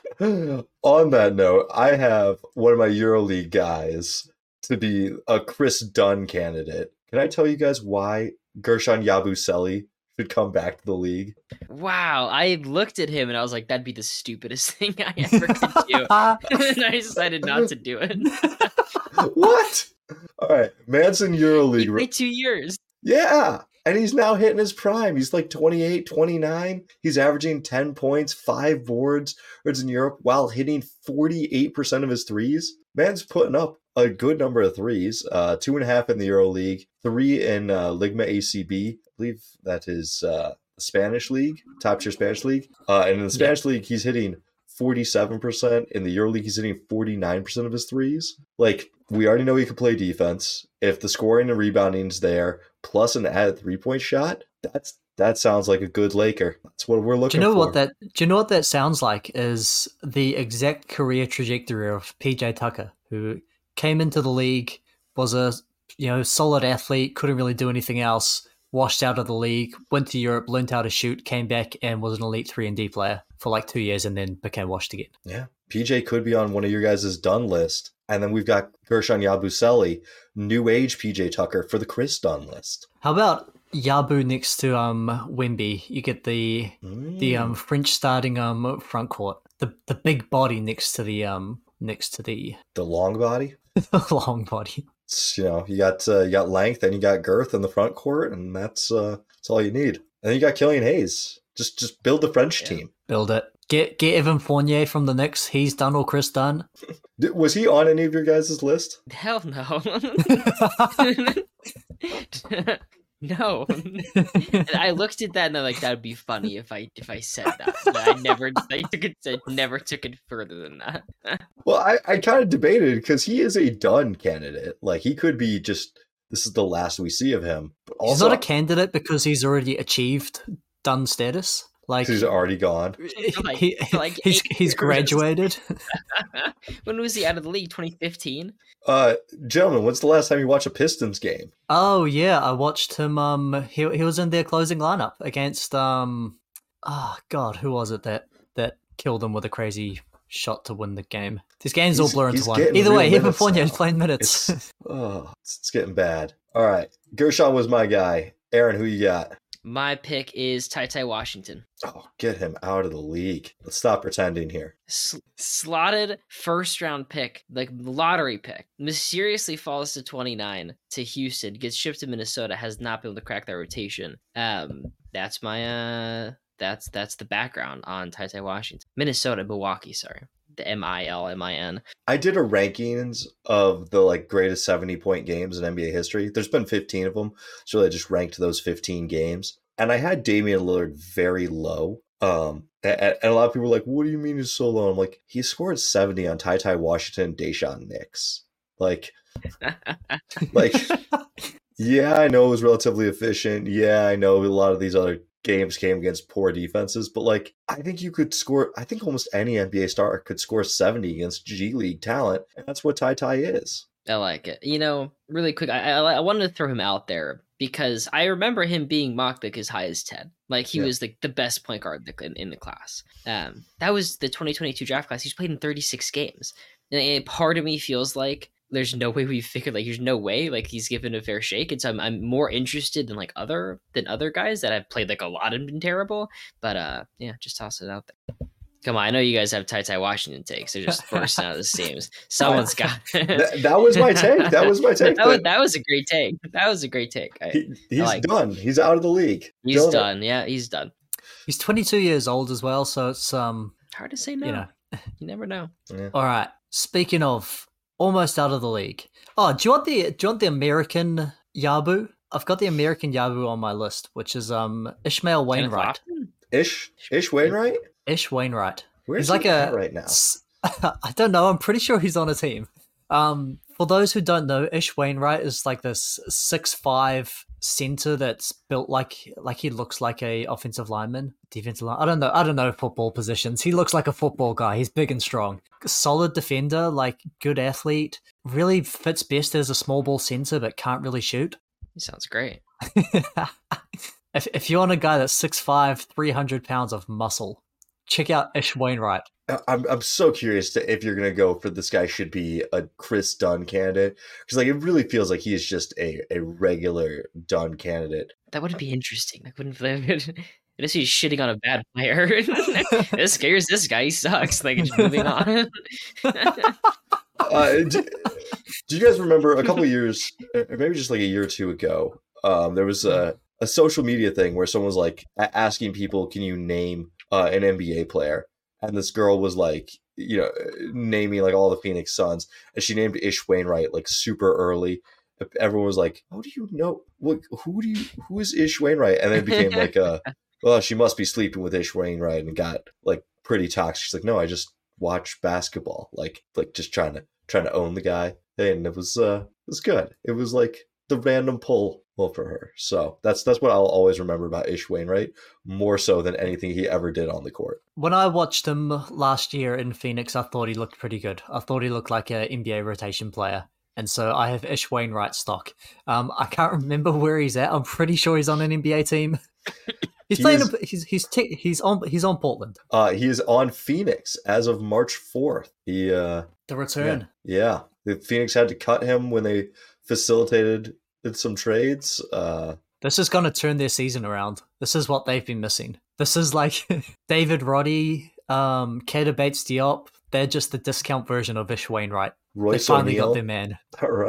[SPEAKER 1] On that note, I have one of my EuroLeague guys to be a Chris Dunn candidate. Can I tell you guys why Gershon Yabusele should come back to the league?
[SPEAKER 3] Wow, I looked at him and I was like, that'd be the stupidest thing I ever could do. And I decided not to do it.
[SPEAKER 1] What? All right, Manson EuroLeague.
[SPEAKER 3] He played two years.
[SPEAKER 1] Yeah, and he's now hitting his prime. He's like twenty-eight, twenty-nine. He's averaging ten points, five boards in Europe while hitting forty-eight percent of his threes. Man's putting up a good number of threes, uh, two and a half in the EuroLeague, three in uh, Ligma A C B. I believe that is uh, Spanish league, top tier Spanish league. Uh, and in the Spanish yeah. league, he's hitting forty-seven percent. In the EuroLeague, he's hitting forty-nine percent of his threes. Like, we already know he can play defense. If the scoring and rebounding's there, plus an added three-point shot, that's that sounds like a good Laker. That's what we're looking for.
[SPEAKER 2] Do you know
[SPEAKER 1] for.
[SPEAKER 2] what that? Do you know what that sounds like? Is the exact career trajectory of P J Tucker, who came into the league, was a you know solid athlete, couldn't really do anything else, washed out of the league, went to Europe, learned how to shoot, came back and was an elite three and D player for like two years, and then became washed again.
[SPEAKER 1] Yeah, P J could be on one of your guys' done list. And then we've got Gershon Yabusele, new age P J Tucker for the Chris Dunn list.
[SPEAKER 2] How about Yabu next to um Wemby? You get the mm. the um French starting um front court, the the big body next to the um next to the
[SPEAKER 1] the long body,
[SPEAKER 2] the long body.
[SPEAKER 1] It's, you know, you got uh, you got length and you got girth in the front court, and that's uh that's all you need. And then you got Killian Hayes. Just just build the French
[SPEAKER 3] Yeah.
[SPEAKER 1] team.
[SPEAKER 2] Build it. Get get Evan Fournier from the Knicks. He's done or Chris Dunn.
[SPEAKER 1] Did- Was he on any of your guys' list?
[SPEAKER 3] Hell no. No. And I looked at that and I'm like, that'd be funny if I if I said that. But I never I took it I never took it further than that.
[SPEAKER 1] Well, I, I kind of debated because he is a done candidate. Like he could be just this is the last we see of him. But
[SPEAKER 2] He's
[SPEAKER 1] also,
[SPEAKER 2] not a candidate because he's already achieved done status. Like
[SPEAKER 1] he's already gone.
[SPEAKER 3] For like-
[SPEAKER 2] he,
[SPEAKER 3] for like
[SPEAKER 2] he's
[SPEAKER 3] eight
[SPEAKER 2] he's
[SPEAKER 3] years.
[SPEAKER 2] graduated.
[SPEAKER 3] When was he out of the league? twenty fifteen?
[SPEAKER 1] Uh, gentlemen, when's the last time you watched a Pistons game?
[SPEAKER 2] Oh yeah, I watched him. Um, he he was in their closing lineup against um, oh god, who was it that that killed him with a crazy shot to win the game? This game's all
[SPEAKER 1] He's-
[SPEAKER 2] blur into
[SPEAKER 1] he's
[SPEAKER 2] one.
[SPEAKER 1] getting
[SPEAKER 2] Either
[SPEAKER 1] real
[SPEAKER 2] way, Evan
[SPEAKER 1] minutes
[SPEAKER 2] Fournier is
[SPEAKER 1] now.
[SPEAKER 2] playing minutes.
[SPEAKER 1] It's oh, it's, it's getting bad. All right, Gershon was my guy. Aaron, who you got?
[SPEAKER 3] My pick is Ty Ty Washington.
[SPEAKER 1] Oh, get him out of the league. Let's stop pretending here.
[SPEAKER 3] S- slotted first round pick, like lottery pick, mysteriously falls to twenty-nine to Houston, gets shipped to Minnesota, has not been able to crack that rotation. Um, that's my uh, that's that's the background on Ty Ty Washington. Minnesota, Milwaukee, sorry, the M I L M I N.
[SPEAKER 1] I did a rankings of the like greatest seventy point games in N B A history. There's been fifteen of them, so I just ranked those fifteen games. And I had Damian Lillard very low. Um, and, and a lot of people were like, "What do you mean he's so low?" I'm like, he scored seventy on Ty Ty Washington, and Deshaun Nix. Like, like, yeah, I know it was relatively efficient. Yeah, I know a lot of these other games came against poor defenses, but like, I think you could score. I think almost any N B A star could score seventy against G League talent, and that's what Ty Ty is.
[SPEAKER 3] I like it. You know, really quick, I, I I wanted to throw him out there because I remember him being mocked like as high as ten. Like he
[SPEAKER 1] Yeah.
[SPEAKER 3] was like the best point guard in, in the class. Um, that was the twenty twenty-two draft class. He's played in thirty-six games, and a part of me feels like there's no way we figured like there's no way like he's given a fair shake. And so I'm I'm more interested than like other than other guys that have played like a lot and been terrible. But uh, yeah, just toss it out there. Come on, I know you guys have Ty Ty Washington takes. They're just bursting out of the seams. Someone's got.
[SPEAKER 1] That, that was my take. That was my take.
[SPEAKER 3] that, was,
[SPEAKER 1] That-
[SPEAKER 3] that was a great take. That was a great take. I,
[SPEAKER 1] he, he's
[SPEAKER 3] like-
[SPEAKER 1] done. He's out of the league.
[SPEAKER 3] he's
[SPEAKER 1] Killing it.
[SPEAKER 3] done. Yeah, he's done.
[SPEAKER 2] He's twenty-two years old as well, so it's um,
[SPEAKER 3] Hard to say no.
[SPEAKER 2] you know.
[SPEAKER 3] You never know.
[SPEAKER 2] All right. Speaking of almost out of the league. Oh, do you want the do you want the American Yabu? I've got the American Yabu on my list, which is um Ishmael
[SPEAKER 3] Kenneth
[SPEAKER 2] Wainwright.
[SPEAKER 3] Lofton?
[SPEAKER 1] Ish, Ish Wainwright.
[SPEAKER 2] Ish Wainwright.
[SPEAKER 1] Where's
[SPEAKER 2] He's like
[SPEAKER 1] he at
[SPEAKER 2] a
[SPEAKER 1] right now?
[SPEAKER 2] s- I don't know. I'm pretty sure he's on a team. Um, for those who don't know, Ish Wainwright is like this six five center that's built like like he looks like a offensive lineman, defensive line. I don't know. I don't know football positions. He looks like a football guy. He's big and strong, solid defender, like good athlete. Really fits best as a small ball center, but can't really shoot.
[SPEAKER 3] He sounds great.
[SPEAKER 2] if if you want a guy that's six five, three hundred pounds of muscle, check out Ish Wainwright.
[SPEAKER 1] I'm I'm so curious to if you're gonna go for this guy should be a Chris Dunn candidate because like it really feels like he is just a, a regular Dunn candidate.
[SPEAKER 3] That wouldn't be interesting. That wouldn't. Unless he's shitting on a bad player. This scares this guy. He sucks. Like just moving on.
[SPEAKER 1] Uh, do, do you guys remember a couple years, or maybe just like a year or two ago, um, there was a, a social media thing where someone was like a- asking people, "Can you name uh, an N B A player?" And this girl was like, you know, naming like all the Phoenix Suns, and she named Ish Wainwright like super early. Everyone was like, "How do you know? What? Who do you? Who is Ish Wainwright?" And then it became like, "Uh, well, she must be sleeping with Ish Wainwright," and got like pretty toxic. She's like, "No, I just watch basketball, like like just trying to trying to own the guy," and it was uh, it was good. It was like the random pull well for her. So that's that's what I'll always remember about Ish Wainwright, more so than anything he ever did on the court.
[SPEAKER 2] When I watched him last year in Phoenix, I thought he looked pretty good. I thought he looked like an N B A rotation player. And so I have Ish Wainwright stock. Um, I can't remember where he's at. I'm pretty sure he's on an N B A team. He's
[SPEAKER 1] He
[SPEAKER 2] playing.
[SPEAKER 1] is-
[SPEAKER 2] a, he's he's t- he's on he's on Portland.
[SPEAKER 1] Uh, he is on Phoenix as of March fourth. He uh,
[SPEAKER 2] The return.
[SPEAKER 1] yeah, the Phoenix had to cut him when they facilitated some trades. Uh,
[SPEAKER 2] This is going to turn their season around. This is what they've been missing. This is like David Roddy, um, Keita Bates Diop. They're just the discount version of Ish Wainwright. They
[SPEAKER 1] Royce
[SPEAKER 2] finally
[SPEAKER 1] O'Neal.
[SPEAKER 2] got their man.
[SPEAKER 1] All right.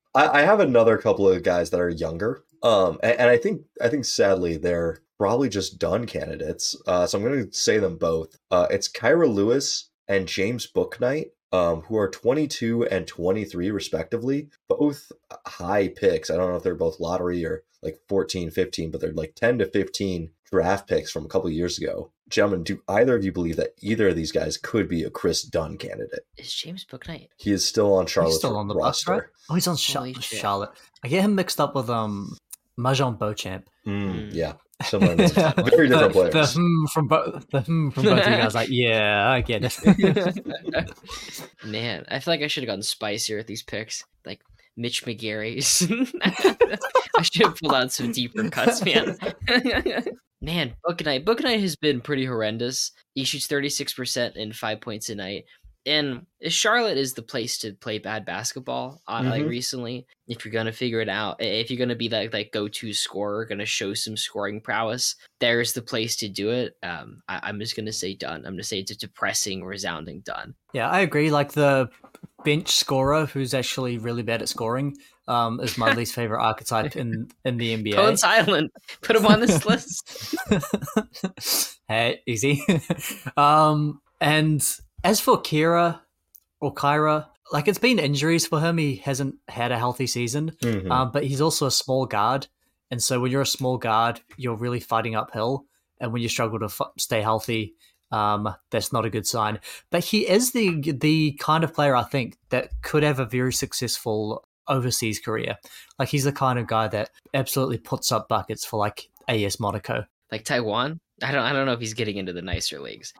[SPEAKER 1] I, I have another couple of guys that are younger. Um, and, and I think I think sadly they're probably just done candidates. Uh, so I'm going to say them both. Uh, it's Kyra Lewis and James Bouknight, um, who are twenty-two and twenty-three respectively. Both high picks. I don't know if they're both lottery or like fourteen, fifteen, but they're like ten to fifteen draft picks from a couple of years ago. Gentlemen, do either of you believe that either of these guys could be a Chris Dunn candidate?
[SPEAKER 3] Is James Bouknight?
[SPEAKER 1] He is still on Charlotte's
[SPEAKER 2] He's still on the
[SPEAKER 1] roster.
[SPEAKER 2] bus, right? Oh, he's on
[SPEAKER 3] Holy
[SPEAKER 2] Char-
[SPEAKER 3] shit.
[SPEAKER 2] Charlotte. I get him mixed up with um Mahjong Beauchamp.
[SPEAKER 1] Mm,
[SPEAKER 3] Mm.
[SPEAKER 1] yeah, similar names. Very different
[SPEAKER 2] the, the
[SPEAKER 1] players.
[SPEAKER 2] hmm from both the hmm from both of you guys. Like, yeah, I get it.
[SPEAKER 3] Man, I feel like I should have gotten spicier with these picks. Like Mitch McGarry's. I should have pulled out some deeper cuts, man. Man, Bouknight. Bouknight has been pretty horrendous. He shoots thirty-six percent and five points a night. And Charlotte is the place to play bad basketball. Uh, Like
[SPEAKER 1] Mhm.
[SPEAKER 3] recently, if you're gonna figure it out, if you're gonna be that like go-to scorer, gonna show some scoring prowess, there's the place to do it. Um, I, I'm just gonna say done. I'm gonna say it's a depressing, resounding done.
[SPEAKER 2] Yeah, I agree. Like the bench scorer who's actually really bad at scoring um, is my least favorite archetype in, in the N B A.
[SPEAKER 3] Cohen's Island. Put him on this list.
[SPEAKER 2] Hey, easy. um, and as for Kira or Kyra, like it's been injuries for him. He hasn't had a healthy season,
[SPEAKER 1] Mhm.
[SPEAKER 2] um, but he's also a small guard. And so when you're a small guard, you're really fighting uphill. And when you struggle to f- stay healthy, um, that's not a good sign. But he is the the kind of player I think that could have a very successful overseas career. Like he's the kind of guy that absolutely puts up buckets for like A S Monaco.
[SPEAKER 3] Like Taiwan. I don't. I don't know if he's getting into the nicer leagues.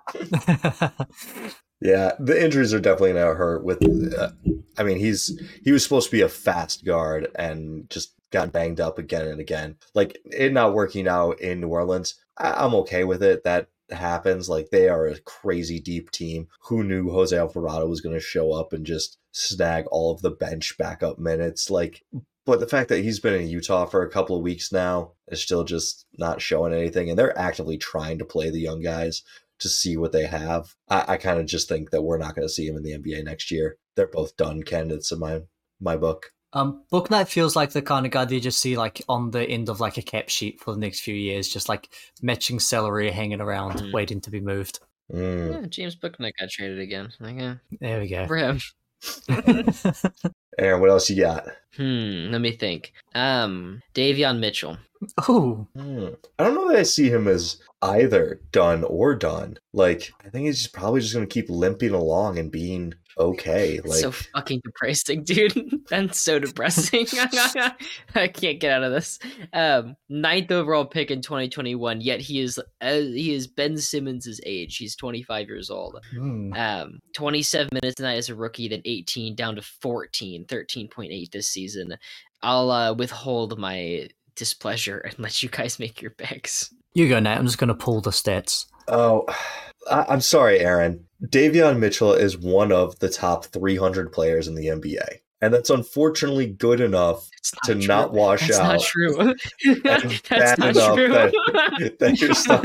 [SPEAKER 1] Yeah, the injuries are definitely going to hurt. With, uh, I mean, he's he was supposed to be a fast guard and just got banged up again and again. Like it not working out in New Orleans, I, I'm okay with it. That happens. Like they are a crazy deep team. Who knew Jose Alvarado was going to show up and just snag all of the bench backup minutes? Like, but the fact that he's been in Utah for a couple of weeks now is still just not showing anything, and they're actively trying to play the young guys to see what they have. I, I kind of just think that we're not going to see him in the N B A next year. They're both done candidates in my my book.
[SPEAKER 2] Um, Bouknight feels like the kind of guy that you just see like on the end of like a cap sheet for the next few years, just like matching salary, hanging around,
[SPEAKER 3] Mm.
[SPEAKER 2] waiting to be moved.
[SPEAKER 1] Mm.
[SPEAKER 3] Yeah, James Bouknight got traded again. Like, yeah,
[SPEAKER 2] There we go.
[SPEAKER 3] for him.
[SPEAKER 1] Aaron, what else you got?
[SPEAKER 3] Hmm. Let me think. Um, Davion Mitchell.
[SPEAKER 2] Oh,
[SPEAKER 1] Hmm. I don't know that I see him as either done or done. Like, I think he's just probably just going to keep limping along and being okay.
[SPEAKER 3] That's
[SPEAKER 1] Like,
[SPEAKER 3] so fucking depressing, dude. That's so depressing. I can't get out of this. Um, ninth overall pick in twenty twenty-one. Yet he is uh, he is Ben Simmons' age. He's twenty-five years old.
[SPEAKER 2] hmm.
[SPEAKER 3] Um, twenty-seven minutes a night as a rookie, then eighteen down to fourteen, thirteen point eight this season. I'll uh, withhold my displeasure and let you guys make your picks.
[SPEAKER 2] You go, Nate. I'm just going to pull the stats.
[SPEAKER 1] oh, I, I'm sorry, Aaron. Davion Mitchell is one of the top three hundred players in the N B A. And that's unfortunately good enough
[SPEAKER 3] It's
[SPEAKER 1] to
[SPEAKER 3] true.
[SPEAKER 1] not wash
[SPEAKER 3] That's
[SPEAKER 1] out.
[SPEAKER 3] not true.
[SPEAKER 1] And
[SPEAKER 3] That's
[SPEAKER 1] bad
[SPEAKER 3] not
[SPEAKER 1] enough
[SPEAKER 3] true.
[SPEAKER 1] that, that you're stuck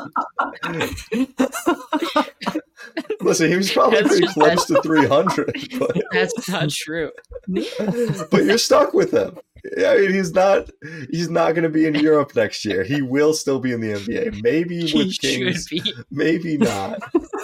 [SPEAKER 1] with Listen, he was probably
[SPEAKER 3] That's-
[SPEAKER 1] pretty close to three hundred, but,
[SPEAKER 3] That's not true.
[SPEAKER 1] but you're stuck with him. I mean, he's not he's not going to be in Europe next year. He will still be in the N B A. Maybe
[SPEAKER 3] He
[SPEAKER 1] with
[SPEAKER 3] should
[SPEAKER 1] Kings,
[SPEAKER 3] be.
[SPEAKER 1] maybe not.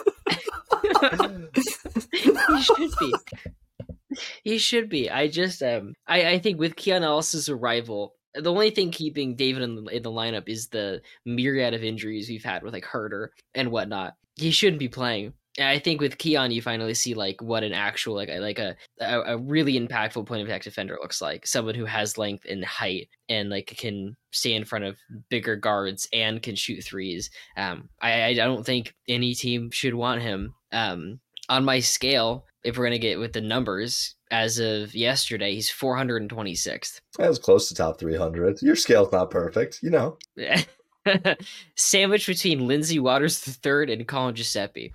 [SPEAKER 3] He should be. He should be. I just um I, I think with Keon Ellis's arrival, the only thing keeping David in the, in the lineup is the myriad of injuries we've had with like Herter and whatnot. He shouldn't be playing. And I think with Keon, you finally see like what an actual like a, like a, a a really impactful point of attack defender looks like. Someone who has length and height and like can stay in front of bigger guards and can shoot threes. Um, I I don't think any team should want him. Um, on my scale, if we're gonna get with the numbers, as of yesterday, he's four hundred twenty-sixth.
[SPEAKER 1] That was close to top three hundred. Your scale's not perfect, you know.
[SPEAKER 3] Sandwiched between Lindsey Waters the third and Colin Giuseppe.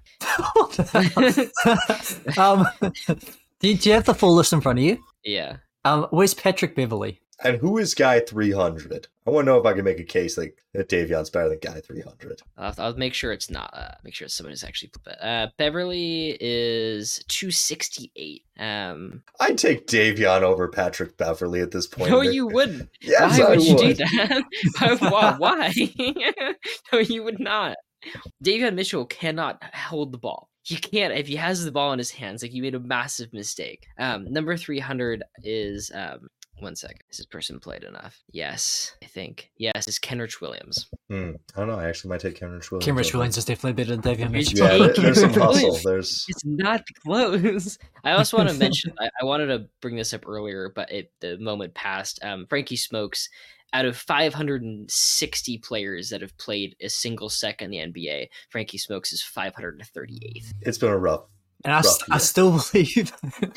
[SPEAKER 2] um, do, you, do you have the full list in front of you?
[SPEAKER 3] Yeah.
[SPEAKER 2] Um, where's Patrick Beverly?
[SPEAKER 1] And who is Guy three hundred? I want to know if I can make a case like that Davion's better than Guy three hundred.
[SPEAKER 3] I'll, I'll make sure it's not. Uh, make sure it's someone who's actually. Uh, Beverly is two sixty-eight. Um,
[SPEAKER 1] I'd take Davion over Patrick Beverly at this point.
[SPEAKER 3] no, you wouldn't.
[SPEAKER 1] Yes,
[SPEAKER 3] Why
[SPEAKER 1] I
[SPEAKER 3] would you
[SPEAKER 1] would.
[SPEAKER 3] do that? Why? Why? No, you would not. Davion Mitchell cannot hold the ball. He can't if he has the ball in his hands. Like, you made a massive mistake. Um, number three hundred is um. One second. Has this person played enough? Yes, I think. Yes, it's Kenrich Williams.
[SPEAKER 1] Hmm. I don't know. I actually might take Kenrich Williams.
[SPEAKER 2] Kenrich
[SPEAKER 1] over.
[SPEAKER 2] Williams is definitely better than Davion Mitchell.
[SPEAKER 1] Yeah, there- there's some
[SPEAKER 3] Kenrich
[SPEAKER 1] hustle.
[SPEAKER 3] Williams.
[SPEAKER 1] There's
[SPEAKER 3] It's not close. I also want to mention, I, I wanted to bring this up earlier, but it, the moment passed. Um, Frankie Smokes, out of five hundred sixty players that have played a single second in the N B A, Frankie Smokes is five hundred thirty-eighth.
[SPEAKER 1] it's been a rough.
[SPEAKER 2] And I,
[SPEAKER 1] Rough
[SPEAKER 2] st- I
[SPEAKER 1] year.
[SPEAKER 2] still believe.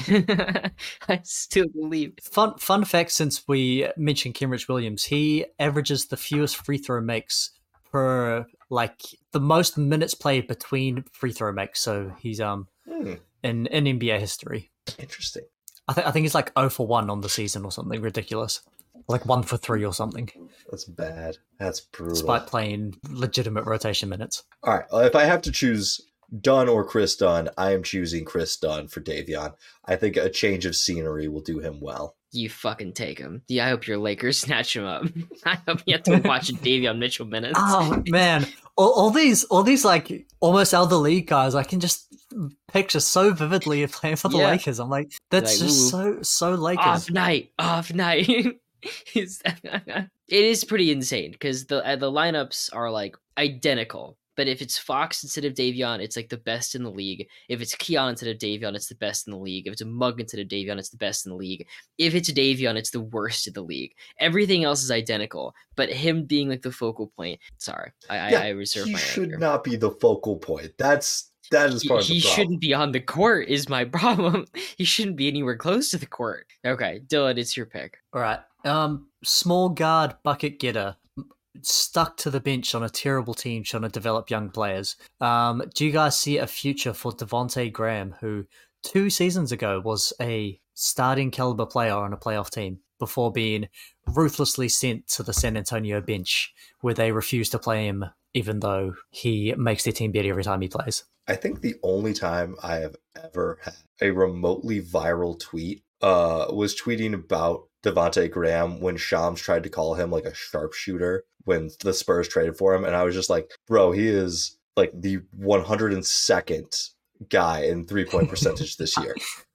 [SPEAKER 3] I still believe.
[SPEAKER 2] Fun fun fact: since we mentioned Kenrich Williams, he averages the fewest free throw makes per like the most minutes played between free throw makes. So he's um
[SPEAKER 1] Hmm.
[SPEAKER 2] in in N B A history.
[SPEAKER 1] Interesting.
[SPEAKER 2] I think I think he's like zero for one on the season or something ridiculous, like one for three or something,
[SPEAKER 1] That's bad. That's brutal.
[SPEAKER 2] despite playing legitimate rotation minutes.
[SPEAKER 1] All right. Well, if I have to choose Dunn or Chris Dunn, I am choosing Chris Dunn for Davion. I think a change of scenery will do him well.
[SPEAKER 3] You fucking take him. Yeah, I hope your Lakers snatch him up. I hope you have to watch Davion Mitchell minutes.
[SPEAKER 2] Oh man, all, all these all these like almost out of the league guys, I can just picture so vividly of playing for the
[SPEAKER 3] Yeah.
[SPEAKER 2] Lakers. I'm like, that's
[SPEAKER 3] Like,
[SPEAKER 2] just
[SPEAKER 3] ooh.
[SPEAKER 2] so so Lakers.
[SPEAKER 3] Off night, off night. It's- it is pretty insane because the uh, the lineups are like identical. But if it's Fox instead of Davion, it's like the best in the league. If it's Keon instead of Davion, it's the best in the league. If it's a Mug instead of Davion, it's the best in the league. If it's Davion, it's the worst in the league. Everything else is identical, but him being like the focal point. Sorry, I,
[SPEAKER 1] Yeah,
[SPEAKER 3] I, I reserve
[SPEAKER 1] he
[SPEAKER 3] my
[SPEAKER 1] should
[SPEAKER 3] anger.
[SPEAKER 1] not be the focal point. That's that is
[SPEAKER 3] He,
[SPEAKER 1] part of
[SPEAKER 3] he
[SPEAKER 1] the problem.
[SPEAKER 3] shouldn't be on the court. Is my problem. He shouldn't be anywhere close to the court. Okay, Dylan, it's your pick.
[SPEAKER 2] All right, um, small guard bucket getter, stuck to the bench on a terrible team trying to develop young players. Um, do you guys see a future for Devonte Graham, who two seasons ago was a starting caliber player on a playoff team before being ruthlessly sent to the San Antonio bench, where they refuse to play him even though he makes their team better every time he plays?
[SPEAKER 1] I think the only time I have ever had a remotely viral tweet uh, was tweeting about Devonte Graham when Shams tried to call him like a sharpshooter when the Spurs traded for him. And I was just like, bro, he is like the one hundred second guy in three-point percentage this year.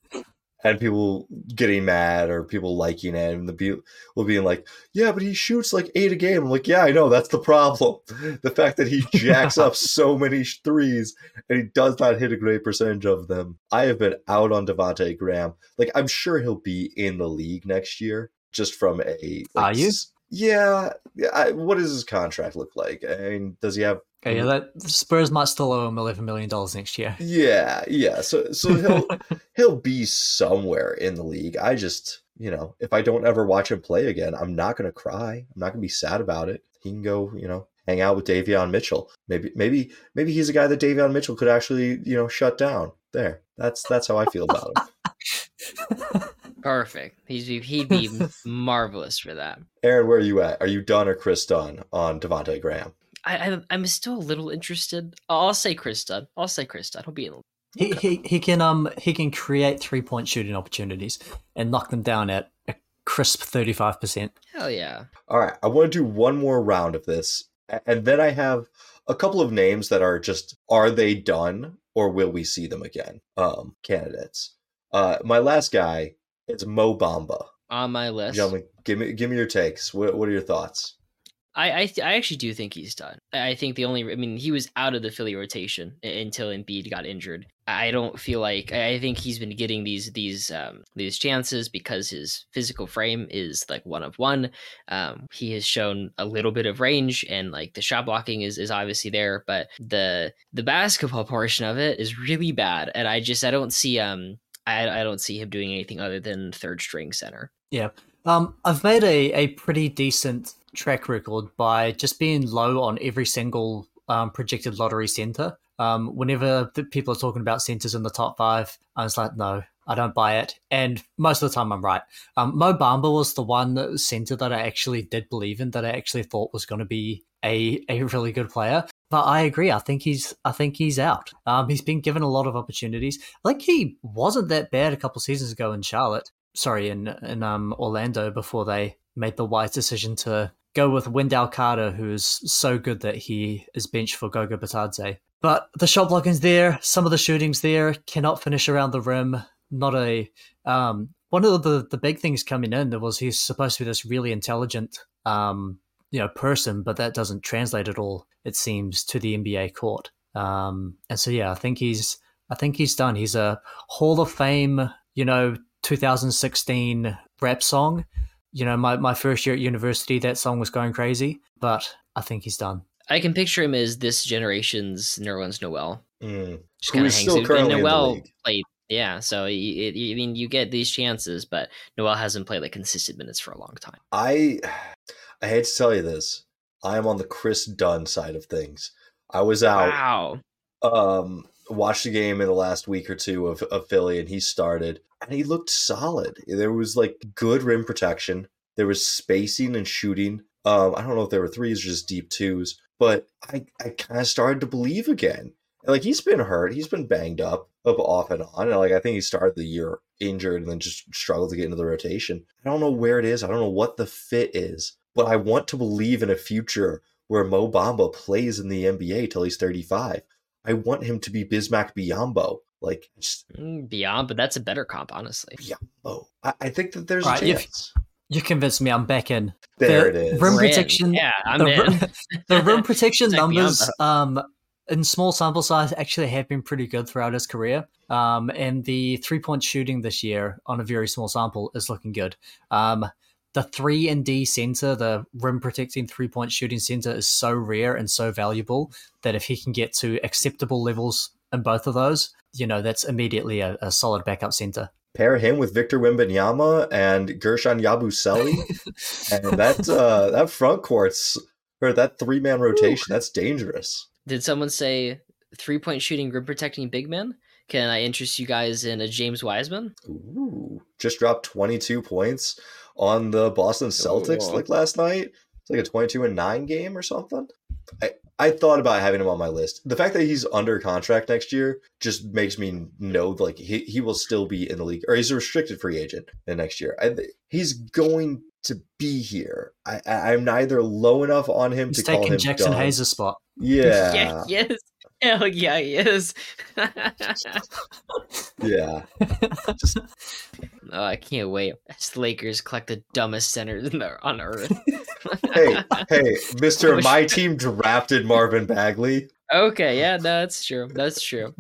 [SPEAKER 1] And people getting mad or people liking it and the people being like, yeah, but he shoots like eight a game. I'm like, yeah, I know. That's the problem. The fact that he jacks up so many threes and he does not hit a great percentage of them. I have been out on Devonte Graham. Like, I'm sure he'll be in the league next year just from a... Like,
[SPEAKER 2] Are you?
[SPEAKER 1] s- Yeah. yeah I, what does his contract look like? I mean, does he have...
[SPEAKER 2] Okay, yeah, that Spurs might still owe him eleven million dollars next year.
[SPEAKER 1] Yeah, yeah. So so he'll he'll be somewhere in the league. I just, you know, if I don't ever watch him play again, I'm not gonna cry. I'm not gonna be sad about it. He can go, you know, hang out with Davion Mitchell. Maybe maybe maybe he's a guy that Davion Mitchell could actually, you know, shut down. There. That's that's how I feel about him.
[SPEAKER 3] Perfect. He's he'd be marvelous for that.
[SPEAKER 1] Aaron, where are you at? Are you Dunn or Chris Dunn on Devonte Graham?
[SPEAKER 3] I, I'm I'm still a little interested. I'll say Chris Dunn. I'll say Chris Dunn. He'll be in. The-
[SPEAKER 2] He, he he can um he can create three point shooting opportunities and knock them down at a crisp thirty five percent.
[SPEAKER 3] Hell yeah.
[SPEAKER 1] All right, I want to do one more round of this, a- and then I have a couple of names that are just, are they done or will we see them again? Um, candidates. Uh, my last guy is Mo Bamba.
[SPEAKER 3] On my list.
[SPEAKER 1] Gentlemen, give me give me your takes. What what are your thoughts?
[SPEAKER 3] I I, th- I actually do think he's done. I I think the only I mean he was out of the Philly rotation u- until Embiid got injured. I don't feel like I I think he's been getting these these um these chances because his physical frame is like one of one. Um, he has shown a little bit of range and like the shot blocking is is obviously there, but the the basketball portion of it is really bad. And I just I don't see um I I don't see him doing anything other than third string center.
[SPEAKER 2] Yeah. Um, I've made a, a pretty decent track record by just being low on every single um, projected lottery center. Um, whenever the people are talking about centers in the top five, I was like, no, I don't buy it. And most of the time I'm right. Um, Mo Bamba was the one center that I actually did believe in, that I actually thought was going to be a, a really good player. But I agree. I think he's I think he's out. Um, he's been given a lot of opportunities. Like, he wasn't that bad a couple seasons ago in Charlotte. Sorry, in in um Orlando, before they made the wise decision to go with Wendell Carter, who's so good that he is benched for Goga Batadze. But the shot blocking's there, some of the shooting's there, cannot finish around the rim. Not a um one of the the big things coming in was he's supposed to be this really intelligent um you know person, but that doesn't translate at all, it seems, to the N B A court. Um and so yeah, I think he's I think he's done. He's a Hall of Fame, you know, two thousand sixteen rap song. You know, my, my first year at university, that song was going crazy, but I think he's done.
[SPEAKER 3] I can picture him as this generation's Nerlens Noel.
[SPEAKER 1] Mm.
[SPEAKER 3] Just
[SPEAKER 1] Who
[SPEAKER 3] kind of
[SPEAKER 1] is
[SPEAKER 3] hangs
[SPEAKER 1] still
[SPEAKER 3] in.
[SPEAKER 1] currently in the
[SPEAKER 3] Noel
[SPEAKER 1] league.
[SPEAKER 3] played, yeah. So you, you, I mean, you get these chances, but Noel hasn't played like consistent minutes for a long time.
[SPEAKER 1] I I hate to tell you this. I am on the Chris Dunn side of things. I was out,
[SPEAKER 3] Wow.
[SPEAKER 1] um, watched the game in the last week or two of, of Philly, and he started, and he looked solid. There was like good rim protection. There was spacing and shooting. Um, I don't know if there were threes or just deep twos, but I, I kind of started to believe again. And like, he's been hurt, he's been banged up, up off and on. And like, I think he started the year injured and then just struggled to get into the rotation. I don't know where it is. I don't know what the fit is, but I want to believe in a future where Mo Bamba plays in the N B A till he's thirty-five. I want him to be Bismack Biyombo. Like, just
[SPEAKER 3] Mm, Beyond, but that's a better comp, honestly.
[SPEAKER 1] Biyombo. I, I think that there's
[SPEAKER 2] Right,
[SPEAKER 1] a
[SPEAKER 2] you've-
[SPEAKER 1] chance.
[SPEAKER 2] You convinced me. I'm back in.
[SPEAKER 1] There
[SPEAKER 2] the
[SPEAKER 1] it is.
[SPEAKER 2] Rim
[SPEAKER 3] We're in.
[SPEAKER 2] protection.
[SPEAKER 3] Yeah, I'm
[SPEAKER 2] the,
[SPEAKER 3] in.
[SPEAKER 2] rim- the rim protection
[SPEAKER 3] Check me
[SPEAKER 2] numbers,
[SPEAKER 3] out.
[SPEAKER 2] um, in small sample size, actually have been pretty good throughout his career. Um, and the three point shooting this year on a very small sample is looking good. Um, the three and D center, the rim protecting three point shooting center, is so rare and so valuable that if he can get to acceptable levels in both of those, you know, that's immediately a, a solid backup center.
[SPEAKER 1] Pair him with Victor Wembanyama and Gershon Yabusele, and that uh, that front court's or that three man rotation, that's dangerous.
[SPEAKER 3] Did someone say three point shooting, rim protecting big man? Can I interest you guys in a James Wiseman?
[SPEAKER 1] Ooh, just dropped twenty-two points on the Boston Celtics
[SPEAKER 3] Ooh.
[SPEAKER 1] like last night. It's like a twenty-two and nine game or something. I, I thought about having him on my list. The fact that he's under contract next year just makes me know like he, he will still be in the league, or he's a restricted free agent in next year. I, he's going to be here. I, I, I'm neither low enough on him
[SPEAKER 2] He's
[SPEAKER 1] to call
[SPEAKER 2] taking
[SPEAKER 1] him
[SPEAKER 2] Jackson
[SPEAKER 1] done.
[SPEAKER 2] Hayes' spot.
[SPEAKER 1] Yeah,
[SPEAKER 3] yeah, yes. Hell yeah, he is.
[SPEAKER 1] yeah.
[SPEAKER 3] Oh, I can't wait. As the Lakers collect the dumbest centers in the, on earth.
[SPEAKER 1] Hey, hey, Mister
[SPEAKER 3] Wish-
[SPEAKER 1] My team drafted Marvin Bagley.
[SPEAKER 3] Okay, yeah, no, that's true. That's true.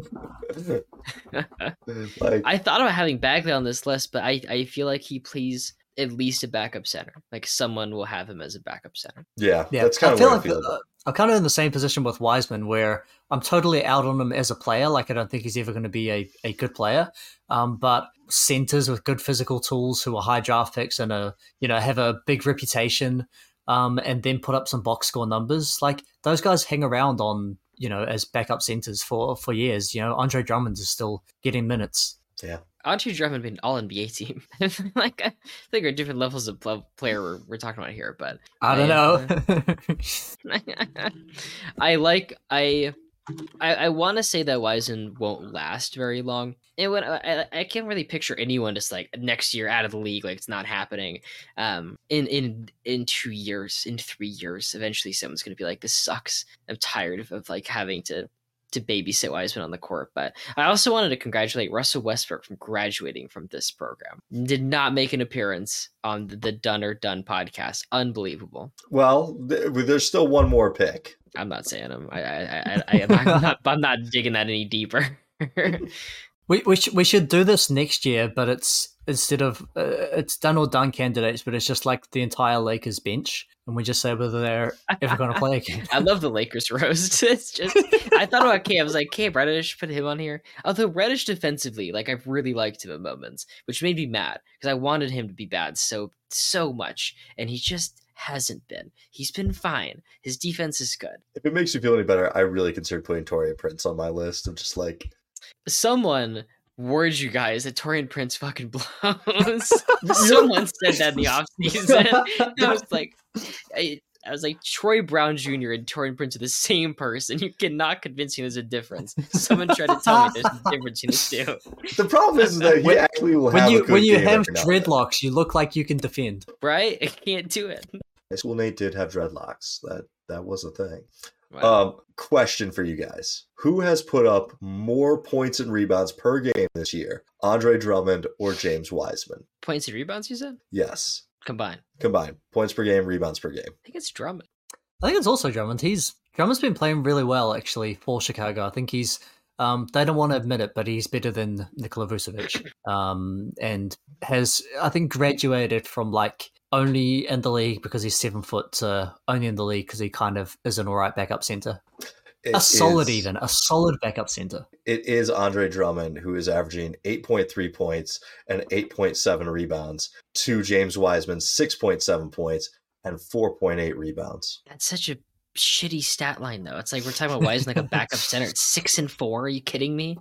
[SPEAKER 1] Like,
[SPEAKER 3] I thought about having Bagley on this list, but I, I feel like he plays at least a backup center. Like someone will have him as a backup center.
[SPEAKER 1] yeah,
[SPEAKER 2] Yeah,
[SPEAKER 1] that's kind
[SPEAKER 2] I
[SPEAKER 1] of
[SPEAKER 2] feel
[SPEAKER 1] what
[SPEAKER 2] like
[SPEAKER 1] I feel.
[SPEAKER 2] uh, I'm kind of in the same position with Wiseman, where I'm totally out on him as a player. Like, I don't think he's ever going to be a, a good player. Um, but centers with good physical tools who are high draft picks and a you know have a big reputation, um, and then put up some box score numbers. Like, those guys hang around on you know as backup centers for for years. You know, Andre Drummond is still getting minutes.
[SPEAKER 1] Yeah.
[SPEAKER 3] Andre Drummond been all N B A team. Like I think there are different levels of pl- player we're, we're talking about here, but
[SPEAKER 2] I don't
[SPEAKER 3] I-
[SPEAKER 2] know.
[SPEAKER 3] I like I I, I want to say that Wiseman won't last very long. And when I, I can't really picture anyone just like next year out of the league, like it's not happening. Um, in in in two years, in three years, eventually someone's gonna be like, "This sucks. I'm tired of, of like having to." to babysit Wiseman on the court. But I also wanted to congratulate Russell Westbrook from graduating from this program. Did not make an appearance on the, the Done or Done podcast. Unbelievable.
[SPEAKER 1] Well, th- there's still one more pick.
[SPEAKER 3] I'm not saying him. I, I, I, I, I'm, not, I'm, not, I'm not digging that any deeper.
[SPEAKER 2] We we, sh- we should do this next year, but it's instead of uh, it's done or done candidates, but it's just like the entire Lakers bench, and we just say whether they're ever going to play again.
[SPEAKER 3] I love the Lakers roast. It's just I thought about Cam. I was like, Cam Reddish, put him on here. Although Reddish defensively, like I've really liked him at moments, which made me mad because I wanted him to be bad so so much, and he just hasn't been. He's been fine. His defense is good.
[SPEAKER 1] If it makes you feel any better, I really considered putting Torrey Prince on my list of just like
[SPEAKER 3] Someone warned you guys that Torian Prince fucking blows. Someone said that in the offseason. I was like, I, I was like, Troy Brown Junior and Torian Prince are the same person. You cannot convince me there's a difference. Someone tried to tell me there's a difference between the two.
[SPEAKER 1] The problem is that he
[SPEAKER 2] When-
[SPEAKER 1] actually will
[SPEAKER 2] When
[SPEAKER 1] have
[SPEAKER 2] you
[SPEAKER 1] a good
[SPEAKER 2] when you
[SPEAKER 1] game
[SPEAKER 2] have
[SPEAKER 1] every now and then.
[SPEAKER 2] dreadlocks, you look like you can defend.
[SPEAKER 3] Right? I can't do it.
[SPEAKER 1] High school Nate did have dreadlocks. That that was a thing.
[SPEAKER 3] Wow.
[SPEAKER 1] Um, question for you guys: who has put up more points and rebounds per game this year, Andre Drummond or James Wiseman?
[SPEAKER 3] Points and rebounds, you said?
[SPEAKER 1] Yes,
[SPEAKER 3] Combined.
[SPEAKER 1] combined points per game, rebounds per game.
[SPEAKER 3] I think it's Drummond.
[SPEAKER 2] I think it's also Drummond. He's Drummond's been playing really well actually for Chicago. I think he's um they don't want to admit it, but he's better than Nikola Vucevic. Um and has I think graduated from like only in the league because he's seven foot to only in the league because he kind of is an alright backup center.
[SPEAKER 1] It
[SPEAKER 2] A solid
[SPEAKER 1] is-
[SPEAKER 2] even, a solid backup center.
[SPEAKER 1] It is Andre Drummond who is averaging eight point three points and eight point seven rebounds to James Wiseman's six point seven points and four point eight rebounds.
[SPEAKER 3] That's such a shitty stat line, though. It's like we're talking about Wiseman like a backup center. It's six and four. Are you kidding me?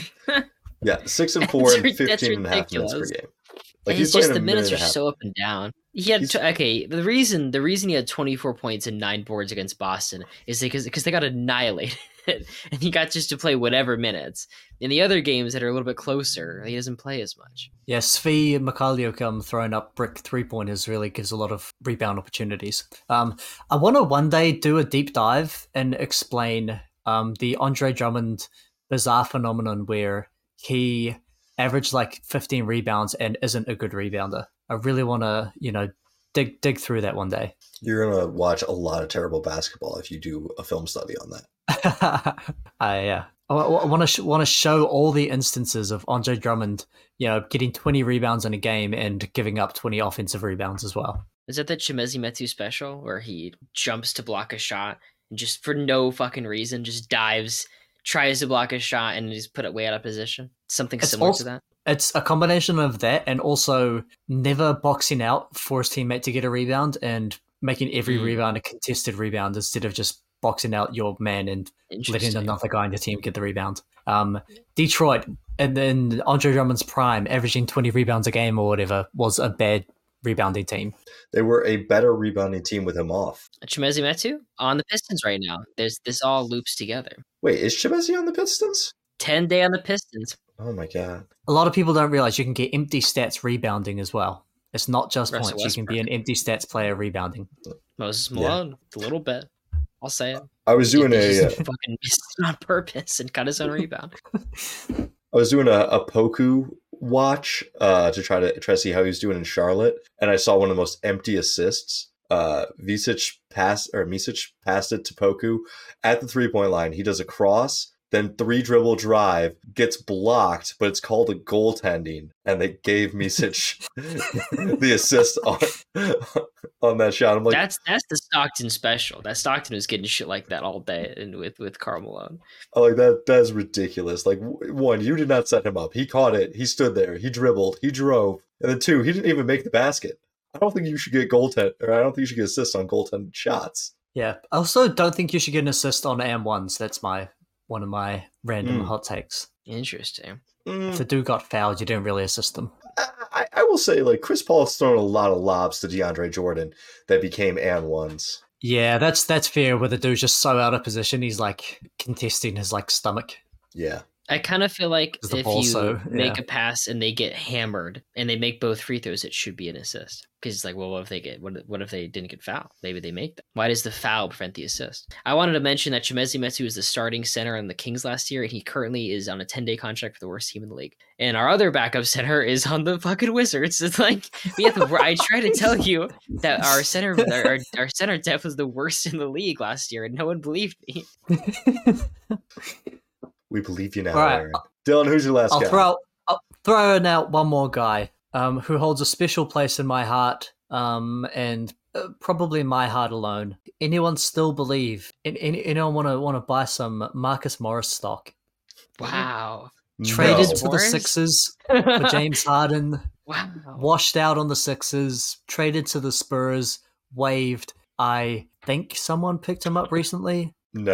[SPEAKER 1] Yeah, six and four
[SPEAKER 3] That's
[SPEAKER 1] and
[SPEAKER 3] ri- that's
[SPEAKER 1] fifteen and a half minutes per
[SPEAKER 3] ridiculous.
[SPEAKER 1] game.
[SPEAKER 3] And
[SPEAKER 1] he's
[SPEAKER 3] it's just
[SPEAKER 1] playing a
[SPEAKER 3] the minutes
[SPEAKER 1] minute
[SPEAKER 3] are
[SPEAKER 1] and a half.
[SPEAKER 3] so up and down. He had
[SPEAKER 1] He's-
[SPEAKER 3] t- okay. The reason the reason he had twenty-four points and nine boards against Boston is because because they got annihilated, and he got just to play whatever minutes. In the other games that are a little bit closer, he doesn't play as much.
[SPEAKER 2] Yeah, Svi Mikhailiuk throwing up brick three pointers really gives a lot of rebound opportunities. Um, I want to one day do a deep dive and explain um, the Andre Drummond bizarre phenomenon where he averaged like fifteen rebounds and isn't a good rebounder. I really want to, you know, dig dig through that one day.
[SPEAKER 1] You're gonna watch a lot of terrible basketball if you do a film study on that.
[SPEAKER 2] I yeah. I want to sh- want to show all the instances of Andre Drummond, you know, getting twenty rebounds in a game and giving up twenty offensive rebounds as well.
[SPEAKER 3] Is that the Chimezi Metu special where he jumps to block a shot and just for no fucking reason just dives, tries to block a shot and just put it way out of position? Something
[SPEAKER 2] It's
[SPEAKER 3] similar
[SPEAKER 2] also-
[SPEAKER 3] to that.
[SPEAKER 2] It's a combination of that and also never boxing out for his teammate to get a rebound and making every
[SPEAKER 3] Mm.
[SPEAKER 2] rebound a contested rebound instead of just boxing out your man and letting
[SPEAKER 3] Interesting.
[SPEAKER 2] another guy in your team get the rebound. Um, Detroit, and then Andre Drummond's prime, averaging twenty rebounds a game or whatever, was a bad rebounding team.
[SPEAKER 1] They were a better rebounding team with him off.
[SPEAKER 3] Chimezi Metu on the Pistons right now. There's this all loops together.
[SPEAKER 1] Wait, is Chimezi on the Pistons?
[SPEAKER 3] ten day on the Pistons.
[SPEAKER 1] Oh my god.
[SPEAKER 2] A lot of people don't realize you can get empty stats rebounding as well. It's not just
[SPEAKER 3] Russell
[SPEAKER 2] points. You can be an empty stats player rebounding.
[SPEAKER 3] Moses
[SPEAKER 1] Yeah.
[SPEAKER 3] Malone, a little bit. I'll say it.
[SPEAKER 1] I was doing
[SPEAKER 3] He
[SPEAKER 1] a
[SPEAKER 3] just
[SPEAKER 1] uh,
[SPEAKER 3] fucking missed it on purpose and cut his own rebound.
[SPEAKER 1] I was doing a, a Poku watch uh, to try to try to see how he was doing in Charlotte, and I saw one of the most empty assists. Uh, Visic passed or Misic passed it to Poku at the three point line. He does a cross, then three dribble drive, gets blocked, but it's called a goaltending, and they gave Misic the assist on on that shot. I'm like,
[SPEAKER 3] that's that's the Stockton special. That Stockton was getting shit like that all day and with with Karl Malone.
[SPEAKER 1] oh, like that that is ridiculous. Like w- one, you did not set him up. He caught it. He stood there. He dribbled. He drove, and then two, he didn't even make the basket. I don't think you should get goaltend, or I don't think you should get assists on goaltended shots.
[SPEAKER 2] Yeah. I also don't think you should get an assist on A M ones. That's my one of my random
[SPEAKER 1] Mm.
[SPEAKER 2] hot takes.
[SPEAKER 3] Interesting.
[SPEAKER 1] Mm,
[SPEAKER 2] If the dude got fouled, you didn't really assist them.
[SPEAKER 1] I, I will say, like Chris Paul has thrown a lot of lobs to DeAndre Jordan that became and ones.
[SPEAKER 2] Yeah, that's that's fair. Where the dude's just so out of position, he's like contesting his like stomach.
[SPEAKER 1] Yeah,
[SPEAKER 3] I kind of feel like
[SPEAKER 2] Is the
[SPEAKER 3] if
[SPEAKER 2] ball
[SPEAKER 3] you
[SPEAKER 2] so-
[SPEAKER 3] make
[SPEAKER 2] yeah.
[SPEAKER 3] a pass and they get hammered and they make both free throws, it should be an assist. Because it's like, well, what if they get what, what if they didn't get fouled? Maybe they make them. Why does the foul prevent the assist? I wanted to mention that Chimezi Metu was the starting center on the Kings last year, and he currently is on a ten day contract for the worst team in the league. And our other backup center is on the fucking Wizards. It's like we have to, I try to tell you that our center our, our center depth was the worst in the league last year, and no one believed me.
[SPEAKER 1] we believe you now,
[SPEAKER 2] All right.
[SPEAKER 1] Aaron. Dylan, who's your last
[SPEAKER 2] I'll
[SPEAKER 1] guy?
[SPEAKER 2] throw out, I'll throw in out one more guy um, who holds a special place in my heart um, and uh, probably my heart alone. Anyone still believe? In, in, anyone want to want to buy some Marcus Morris stock?
[SPEAKER 3] Wow.
[SPEAKER 2] Traded
[SPEAKER 1] No.
[SPEAKER 2] to the
[SPEAKER 3] Morris?
[SPEAKER 2] Sixers for James Harden.
[SPEAKER 3] Wow.
[SPEAKER 2] Washed out on the Sixers. Traded to the Spurs. Waived. I think someone picked him up recently.
[SPEAKER 1] No,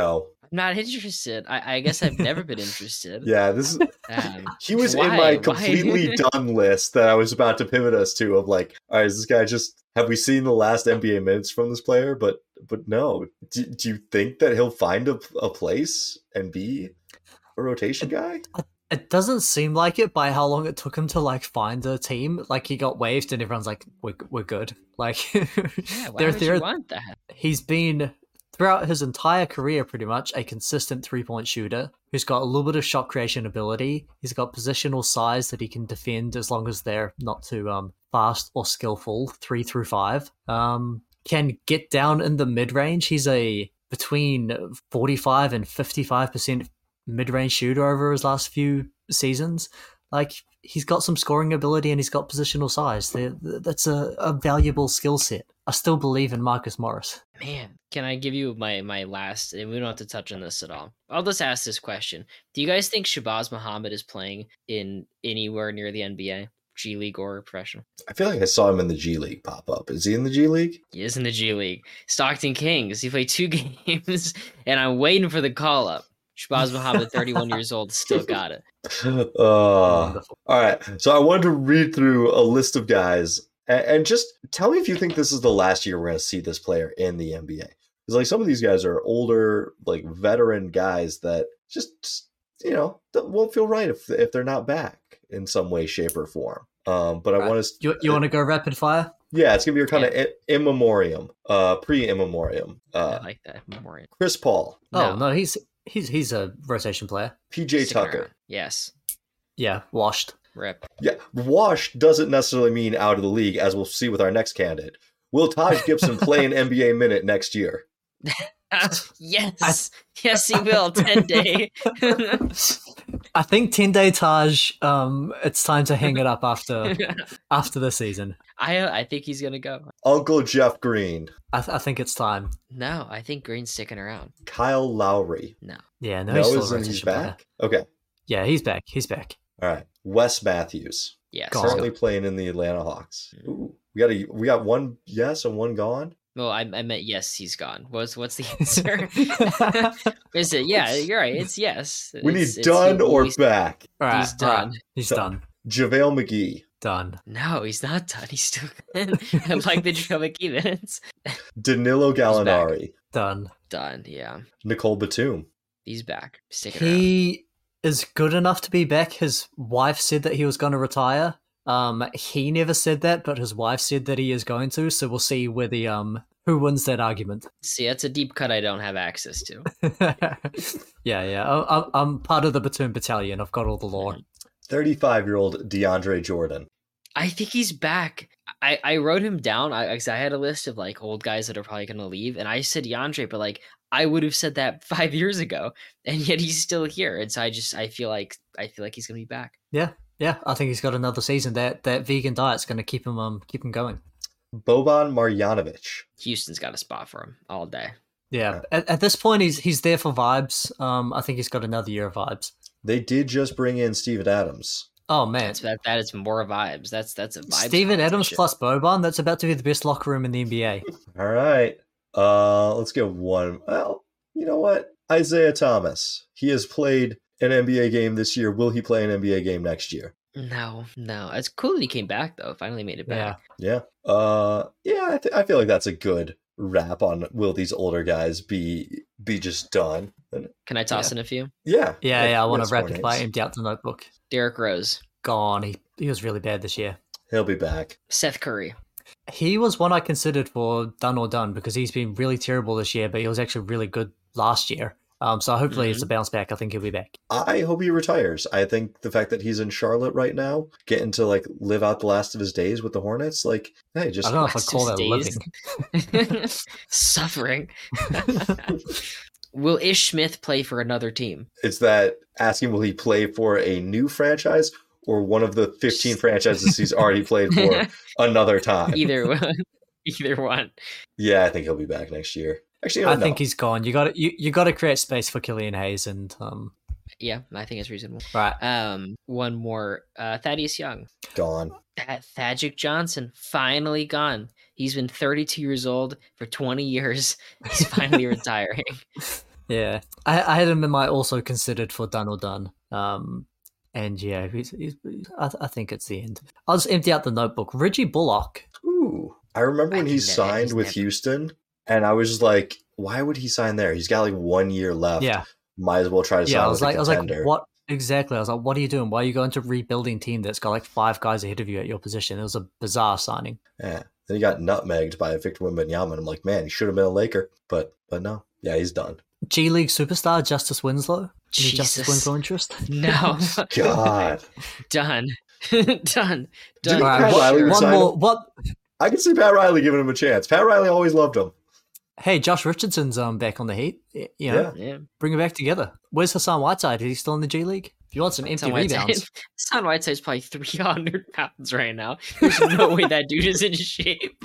[SPEAKER 3] I'm not interested. I, I guess I've never been interested.
[SPEAKER 1] Yeah, this is.
[SPEAKER 3] Um,
[SPEAKER 1] He was
[SPEAKER 3] why?
[SPEAKER 1] in my
[SPEAKER 3] Why?
[SPEAKER 1] completely done list that I was about to pivot us to of like, all right, is this guy just have we seen the last N B A minutes from this player? But but no. Do, do you think that he'll find a, a place and be a rotation guy?
[SPEAKER 2] It doesn't seem like it by how long it took him to like find a team. Like he got waived and everyone's like, we're, we're good. Like
[SPEAKER 3] Yeah, why
[SPEAKER 2] there,
[SPEAKER 3] would
[SPEAKER 2] there,
[SPEAKER 3] you want that?
[SPEAKER 2] he's been throughout his entire career pretty much a consistent three-point shooter who's got a little bit of shot creation ability. He's got positional size that he can defend as long as they're not too um fast or skillful, three through five. Um, can get down in the mid-range. He's a between forty-five and fifty-five percent mid-range shooter over his last few seasons. Like, he's got some scoring ability and he's got positional size. They're, that's a, a valuable skill set. I still believe in Marcus Morris.
[SPEAKER 3] Man, can I give you my my last? And we don't have to touch on this at all. I'll just ask this question: do you guys think Shabazz Muhammad is playing in anywhere near the N B A, G League or professional?
[SPEAKER 1] I feel like I saw him in the G League pop up. Is he in the G League?
[SPEAKER 3] He is in the G League. Stockton Kings. He played two games, and I'm waiting for the call up. Shabazz Muhammad, thirty-one years old, still got it.
[SPEAKER 1] Uh, all right. So I wanted to read through a list of guys and, and just tell me if you think this is the last year we're going to see this player in the N B A. Because like some of these guys are older, like veteran guys that just, you know, won't feel right if if they're not back in some way, shape, or form. Um, but I
[SPEAKER 2] Right.
[SPEAKER 1] want to.
[SPEAKER 2] You, you want to go rapid fire?
[SPEAKER 1] Yeah, it's gonna be your kind
[SPEAKER 3] Yeah.
[SPEAKER 1] of in memoriam, uh, pre in memoriam. Uh,
[SPEAKER 3] I like that. Memorial.
[SPEAKER 1] Chris Paul,
[SPEAKER 2] Oh,
[SPEAKER 3] No.
[SPEAKER 2] no, he's he's he's a rotation player.
[SPEAKER 1] P J
[SPEAKER 3] Sticking
[SPEAKER 1] Tucker.
[SPEAKER 3] around. Yes.
[SPEAKER 2] Yeah, washed.
[SPEAKER 3] Rip.
[SPEAKER 1] Yeah, washed doesn't necessarily mean out of the league, as we'll see with our next candidate. Will Taj Gibson play an N B A minute next year?
[SPEAKER 3] Yes. Yes, he will. ten day.
[SPEAKER 2] I think ten day Taj. Um, it's time to hang it up after after the season.
[SPEAKER 3] I I think he's gonna go.
[SPEAKER 1] Uncle Jeff Green,
[SPEAKER 2] I, th- I think it's time.
[SPEAKER 3] No, I think Green's sticking around.
[SPEAKER 1] Kyle Lowry.
[SPEAKER 3] No.
[SPEAKER 2] Yeah, no,
[SPEAKER 1] No,
[SPEAKER 2] he's still a
[SPEAKER 1] isn't he
[SPEAKER 2] rotation player.
[SPEAKER 1] back? Okay,
[SPEAKER 2] Yeah, he's back. He's back.
[SPEAKER 1] all right. Wes Matthews,
[SPEAKER 3] Yes.
[SPEAKER 2] Gone.
[SPEAKER 1] currently playing in the Atlanta Hawks. Ooh, we got a we got one yes and one gone.
[SPEAKER 3] Well, I, I meant yes, he's gone. What's what's the answer? Is it? Yeah, you're right. It's yes.
[SPEAKER 1] We need
[SPEAKER 3] It's- it's-
[SPEAKER 1] done
[SPEAKER 3] he-
[SPEAKER 1] or
[SPEAKER 3] he's,
[SPEAKER 1] back.
[SPEAKER 2] All right,
[SPEAKER 3] He's
[SPEAKER 2] all right.
[SPEAKER 3] done.
[SPEAKER 2] He's
[SPEAKER 1] Done.
[SPEAKER 2] done.
[SPEAKER 1] JaVale McGee,
[SPEAKER 2] Done.
[SPEAKER 3] No, he's not done. He's still good. I like the Joe McGee minutes.
[SPEAKER 1] Danilo
[SPEAKER 3] back.
[SPEAKER 1] Gallinari,
[SPEAKER 2] Done.
[SPEAKER 3] Done. Yeah,
[SPEAKER 1] Nicole Batum.
[SPEAKER 3] he's back. Sticking around.
[SPEAKER 2] He is good enough to be back. His wife said that he was going to retire. Um, he never said that, but his wife said that he is going to. So we'll see where the um who wins that argument.
[SPEAKER 3] See, that's a deep cut I don't have access to.
[SPEAKER 2] yeah, yeah. I, I- I'm part of the Batum Battalion. I've got all the lore.
[SPEAKER 1] thirty-five-year-old DeAndre Jordan.
[SPEAKER 3] I think he's back. I, I wrote him down. I, 'cause I had a list of like old guys that are probably going to leave, and I said DeAndre, but like I would have said that five years ago, and yet he's still here. And so I just I feel like I feel like he's going to be back.
[SPEAKER 2] Yeah, yeah. I think he's got another season. That that vegan diet's going to keep him um keep him going.
[SPEAKER 1] Boban Marjanovic.
[SPEAKER 3] Houston's got a spot for him all day.
[SPEAKER 2] Yeah. At, at this point, he's he's there for vibes. Um, I think he's got another year of vibes.
[SPEAKER 1] They did just bring in Steven Adams.
[SPEAKER 2] Oh man,
[SPEAKER 3] That's that. That is more vibes. That's that's a vibe.
[SPEAKER 2] Steven Adams plus Boban. That's about to be the best locker room in the N B A.
[SPEAKER 1] All right. Uh, let's get one. Well, you know what? Isaiah Thomas. He has played an N B A game this year. Will he play an N B A game next year?
[SPEAKER 3] No, no. It's cool that he came back though. Finally made it
[SPEAKER 2] Yeah.
[SPEAKER 3] back.
[SPEAKER 1] Yeah. Uh, yeah. I, th- I feel like that's a good wrap on. Will these older guys be be just done? And,
[SPEAKER 3] Can I toss
[SPEAKER 2] Yeah.
[SPEAKER 3] in a few?
[SPEAKER 1] yeah.
[SPEAKER 2] Yeah, yeah. I want
[SPEAKER 1] that's
[SPEAKER 2] to
[SPEAKER 1] four
[SPEAKER 2] rapid
[SPEAKER 1] names.
[SPEAKER 2] fire empty out the notebook.
[SPEAKER 3] Derrick Rose,
[SPEAKER 2] Gone. He he was really bad this year.
[SPEAKER 1] He'll be back.
[SPEAKER 3] Seth Curry.
[SPEAKER 2] He was one I considered for done or done because he's been really terrible this year, but he was actually really good last year. Um, so hopefully it's a bounce back. I think he'll be back.
[SPEAKER 1] I hope he retires. I think the fact that he's in Charlotte right now, getting to like live out the last of his days with the Hornets, like, hey, just
[SPEAKER 2] I don't know if I'd
[SPEAKER 3] Last
[SPEAKER 2] call that
[SPEAKER 3] of
[SPEAKER 2] living.
[SPEAKER 3] days. Suffering. Will Ish Smith play for another team?
[SPEAKER 1] it's that asking will he play for a new franchise or one of the fifteen franchises he's already played for another time.
[SPEAKER 3] Either one. Either one.
[SPEAKER 1] Yeah, I think he'll be back next year. Actually,
[SPEAKER 2] I
[SPEAKER 1] no,
[SPEAKER 2] think he's gone. You got to you, you got to create space for Killian Hayes and um
[SPEAKER 3] Yeah, I think it's reasonable.
[SPEAKER 2] right.
[SPEAKER 3] Um, one more. Uh, Thaddeus Young.
[SPEAKER 1] gone.
[SPEAKER 3] That Thaddeus Johnson finally gone. He's been thirty-two years old for twenty years. He's finally retiring.
[SPEAKER 2] Yeah, I, I had him in my also considered for done or done. Um, and yeah, he's, he's, I, I think it's the end. I'll just empty out the notebook. Reggie Bullock.
[SPEAKER 1] Ooh, I remember when
[SPEAKER 3] I
[SPEAKER 1] he
[SPEAKER 3] think that
[SPEAKER 1] signed
[SPEAKER 3] he's
[SPEAKER 1] with
[SPEAKER 3] never-
[SPEAKER 1] Houston, and I was just like, why would he sign there? He's got like one year left.
[SPEAKER 2] Yeah,
[SPEAKER 1] Might as well try to
[SPEAKER 2] yeah.
[SPEAKER 1] sign
[SPEAKER 2] I was
[SPEAKER 1] with
[SPEAKER 2] like,
[SPEAKER 1] a
[SPEAKER 2] I was like,
[SPEAKER 1] contender.
[SPEAKER 2] what exactly? I was like, what are you doing? Why are you going to a rebuilding team that's got like five guys ahead of you at your position? It was a bizarre signing.
[SPEAKER 1] Yeah. Then he got nutmegged by Victor Wembanyama, and I'm like, man, he should have been a Laker, but but no, yeah, he's done.
[SPEAKER 2] G League superstar Justice Winslow. Any Justice
[SPEAKER 3] Jesus.
[SPEAKER 2] Winslow interest?
[SPEAKER 3] No.
[SPEAKER 1] God,
[SPEAKER 3] Done. Done. Done.
[SPEAKER 1] Do you think
[SPEAKER 2] Alright,
[SPEAKER 1] Pat
[SPEAKER 2] what-
[SPEAKER 1] Riley would
[SPEAKER 2] one
[SPEAKER 1] sign
[SPEAKER 2] more.
[SPEAKER 1] him?
[SPEAKER 2] What?
[SPEAKER 1] I can see Pat Riley giving him a chance. Pat Riley always loved him.
[SPEAKER 2] Hey, Josh Richardson's um back on the Heat. Y- You know,
[SPEAKER 1] Yeah.
[SPEAKER 3] Yeah.
[SPEAKER 2] bring it back together. Where's Hassan Whiteside? Is he still in the G League? If you want some empty
[SPEAKER 3] Hassan Whiteside-
[SPEAKER 2] rebounds,
[SPEAKER 3] Hassan Whiteside's probably three hundred pounds right now. There's no way that dude is in shape.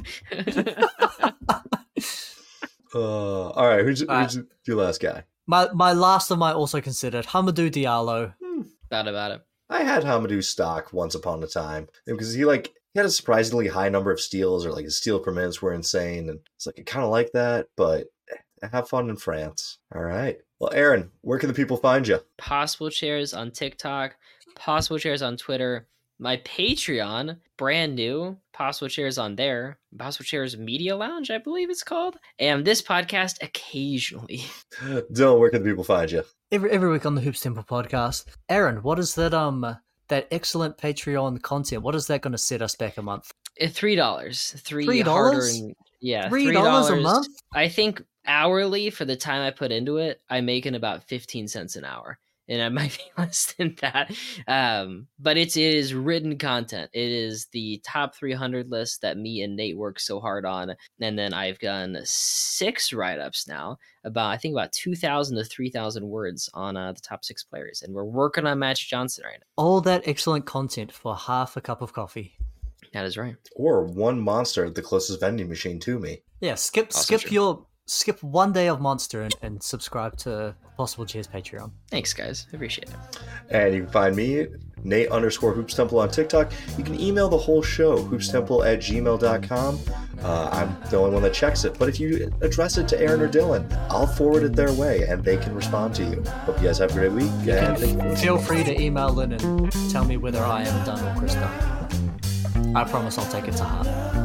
[SPEAKER 1] Uh, all right, who's,
[SPEAKER 2] Alright.
[SPEAKER 1] who's your last guy?
[SPEAKER 2] my my last of my also considered Hamadou Diallo.
[SPEAKER 3] Bad about it.
[SPEAKER 1] I had Hamadou stock once upon a time because he like he had a surprisingly high number of steals, or like his steal per minutes were insane, and it's like I kind of like that, but have fun in France. All right. Well, Aaron, where can the people find you?
[SPEAKER 3] Possible Chairs on TikTok, Possible Chairs on Twitter, my Patreon, brand new, Possible Chairs on there, Possible Chairs Media Lounge, I believe it's called, and this podcast occasionally.
[SPEAKER 1] Dylan, where can the people find you?
[SPEAKER 2] Every every week on the Hoops Temple podcast. Aaron, what is that um that excellent Patreon content? What is that going to set us back a month?
[SPEAKER 3] Uh, Three dollars, three
[SPEAKER 2] Three dollars?
[SPEAKER 3] hard-earned- yeah,
[SPEAKER 2] Three dollars a month?
[SPEAKER 3] I think hourly for the time I put into it, I'm making about fifteen cents an hour, and I might be less than that. Um, but it's it is written content. It is the top three hundred list that me and Nate work so hard on, and then I've done six write ups now about I think about two thousand to three thousand words on uh, the top six players, and we're working on Magic Johnson right now.
[SPEAKER 2] All that excellent content for half a cup of coffee.
[SPEAKER 3] That is right.
[SPEAKER 1] Or one monster at the closest vending machine to me.
[SPEAKER 2] Yeah, skip
[SPEAKER 3] Also
[SPEAKER 2] skip
[SPEAKER 3] true.
[SPEAKER 2] your skip one day of Monster and, and subscribe to Possible Cheers Patreon.
[SPEAKER 3] Thanks, guys. I appreciate it.
[SPEAKER 1] And you can find me, Nate underscore Hoops Temple on TikTok. You can email the whole show, hoopstemple at gmail dot com. Uh, I'm the only one that checks it. But if you address it to Aaron or Dylan, I'll forward it their way and they can respond to you. Hope you guys have a great week.
[SPEAKER 2] You
[SPEAKER 1] and
[SPEAKER 2] can
[SPEAKER 1] thank you for
[SPEAKER 2] feel
[SPEAKER 1] listening.
[SPEAKER 2] free to email in and tell me whether I am done or Chris done. I promise I'll take it to heart.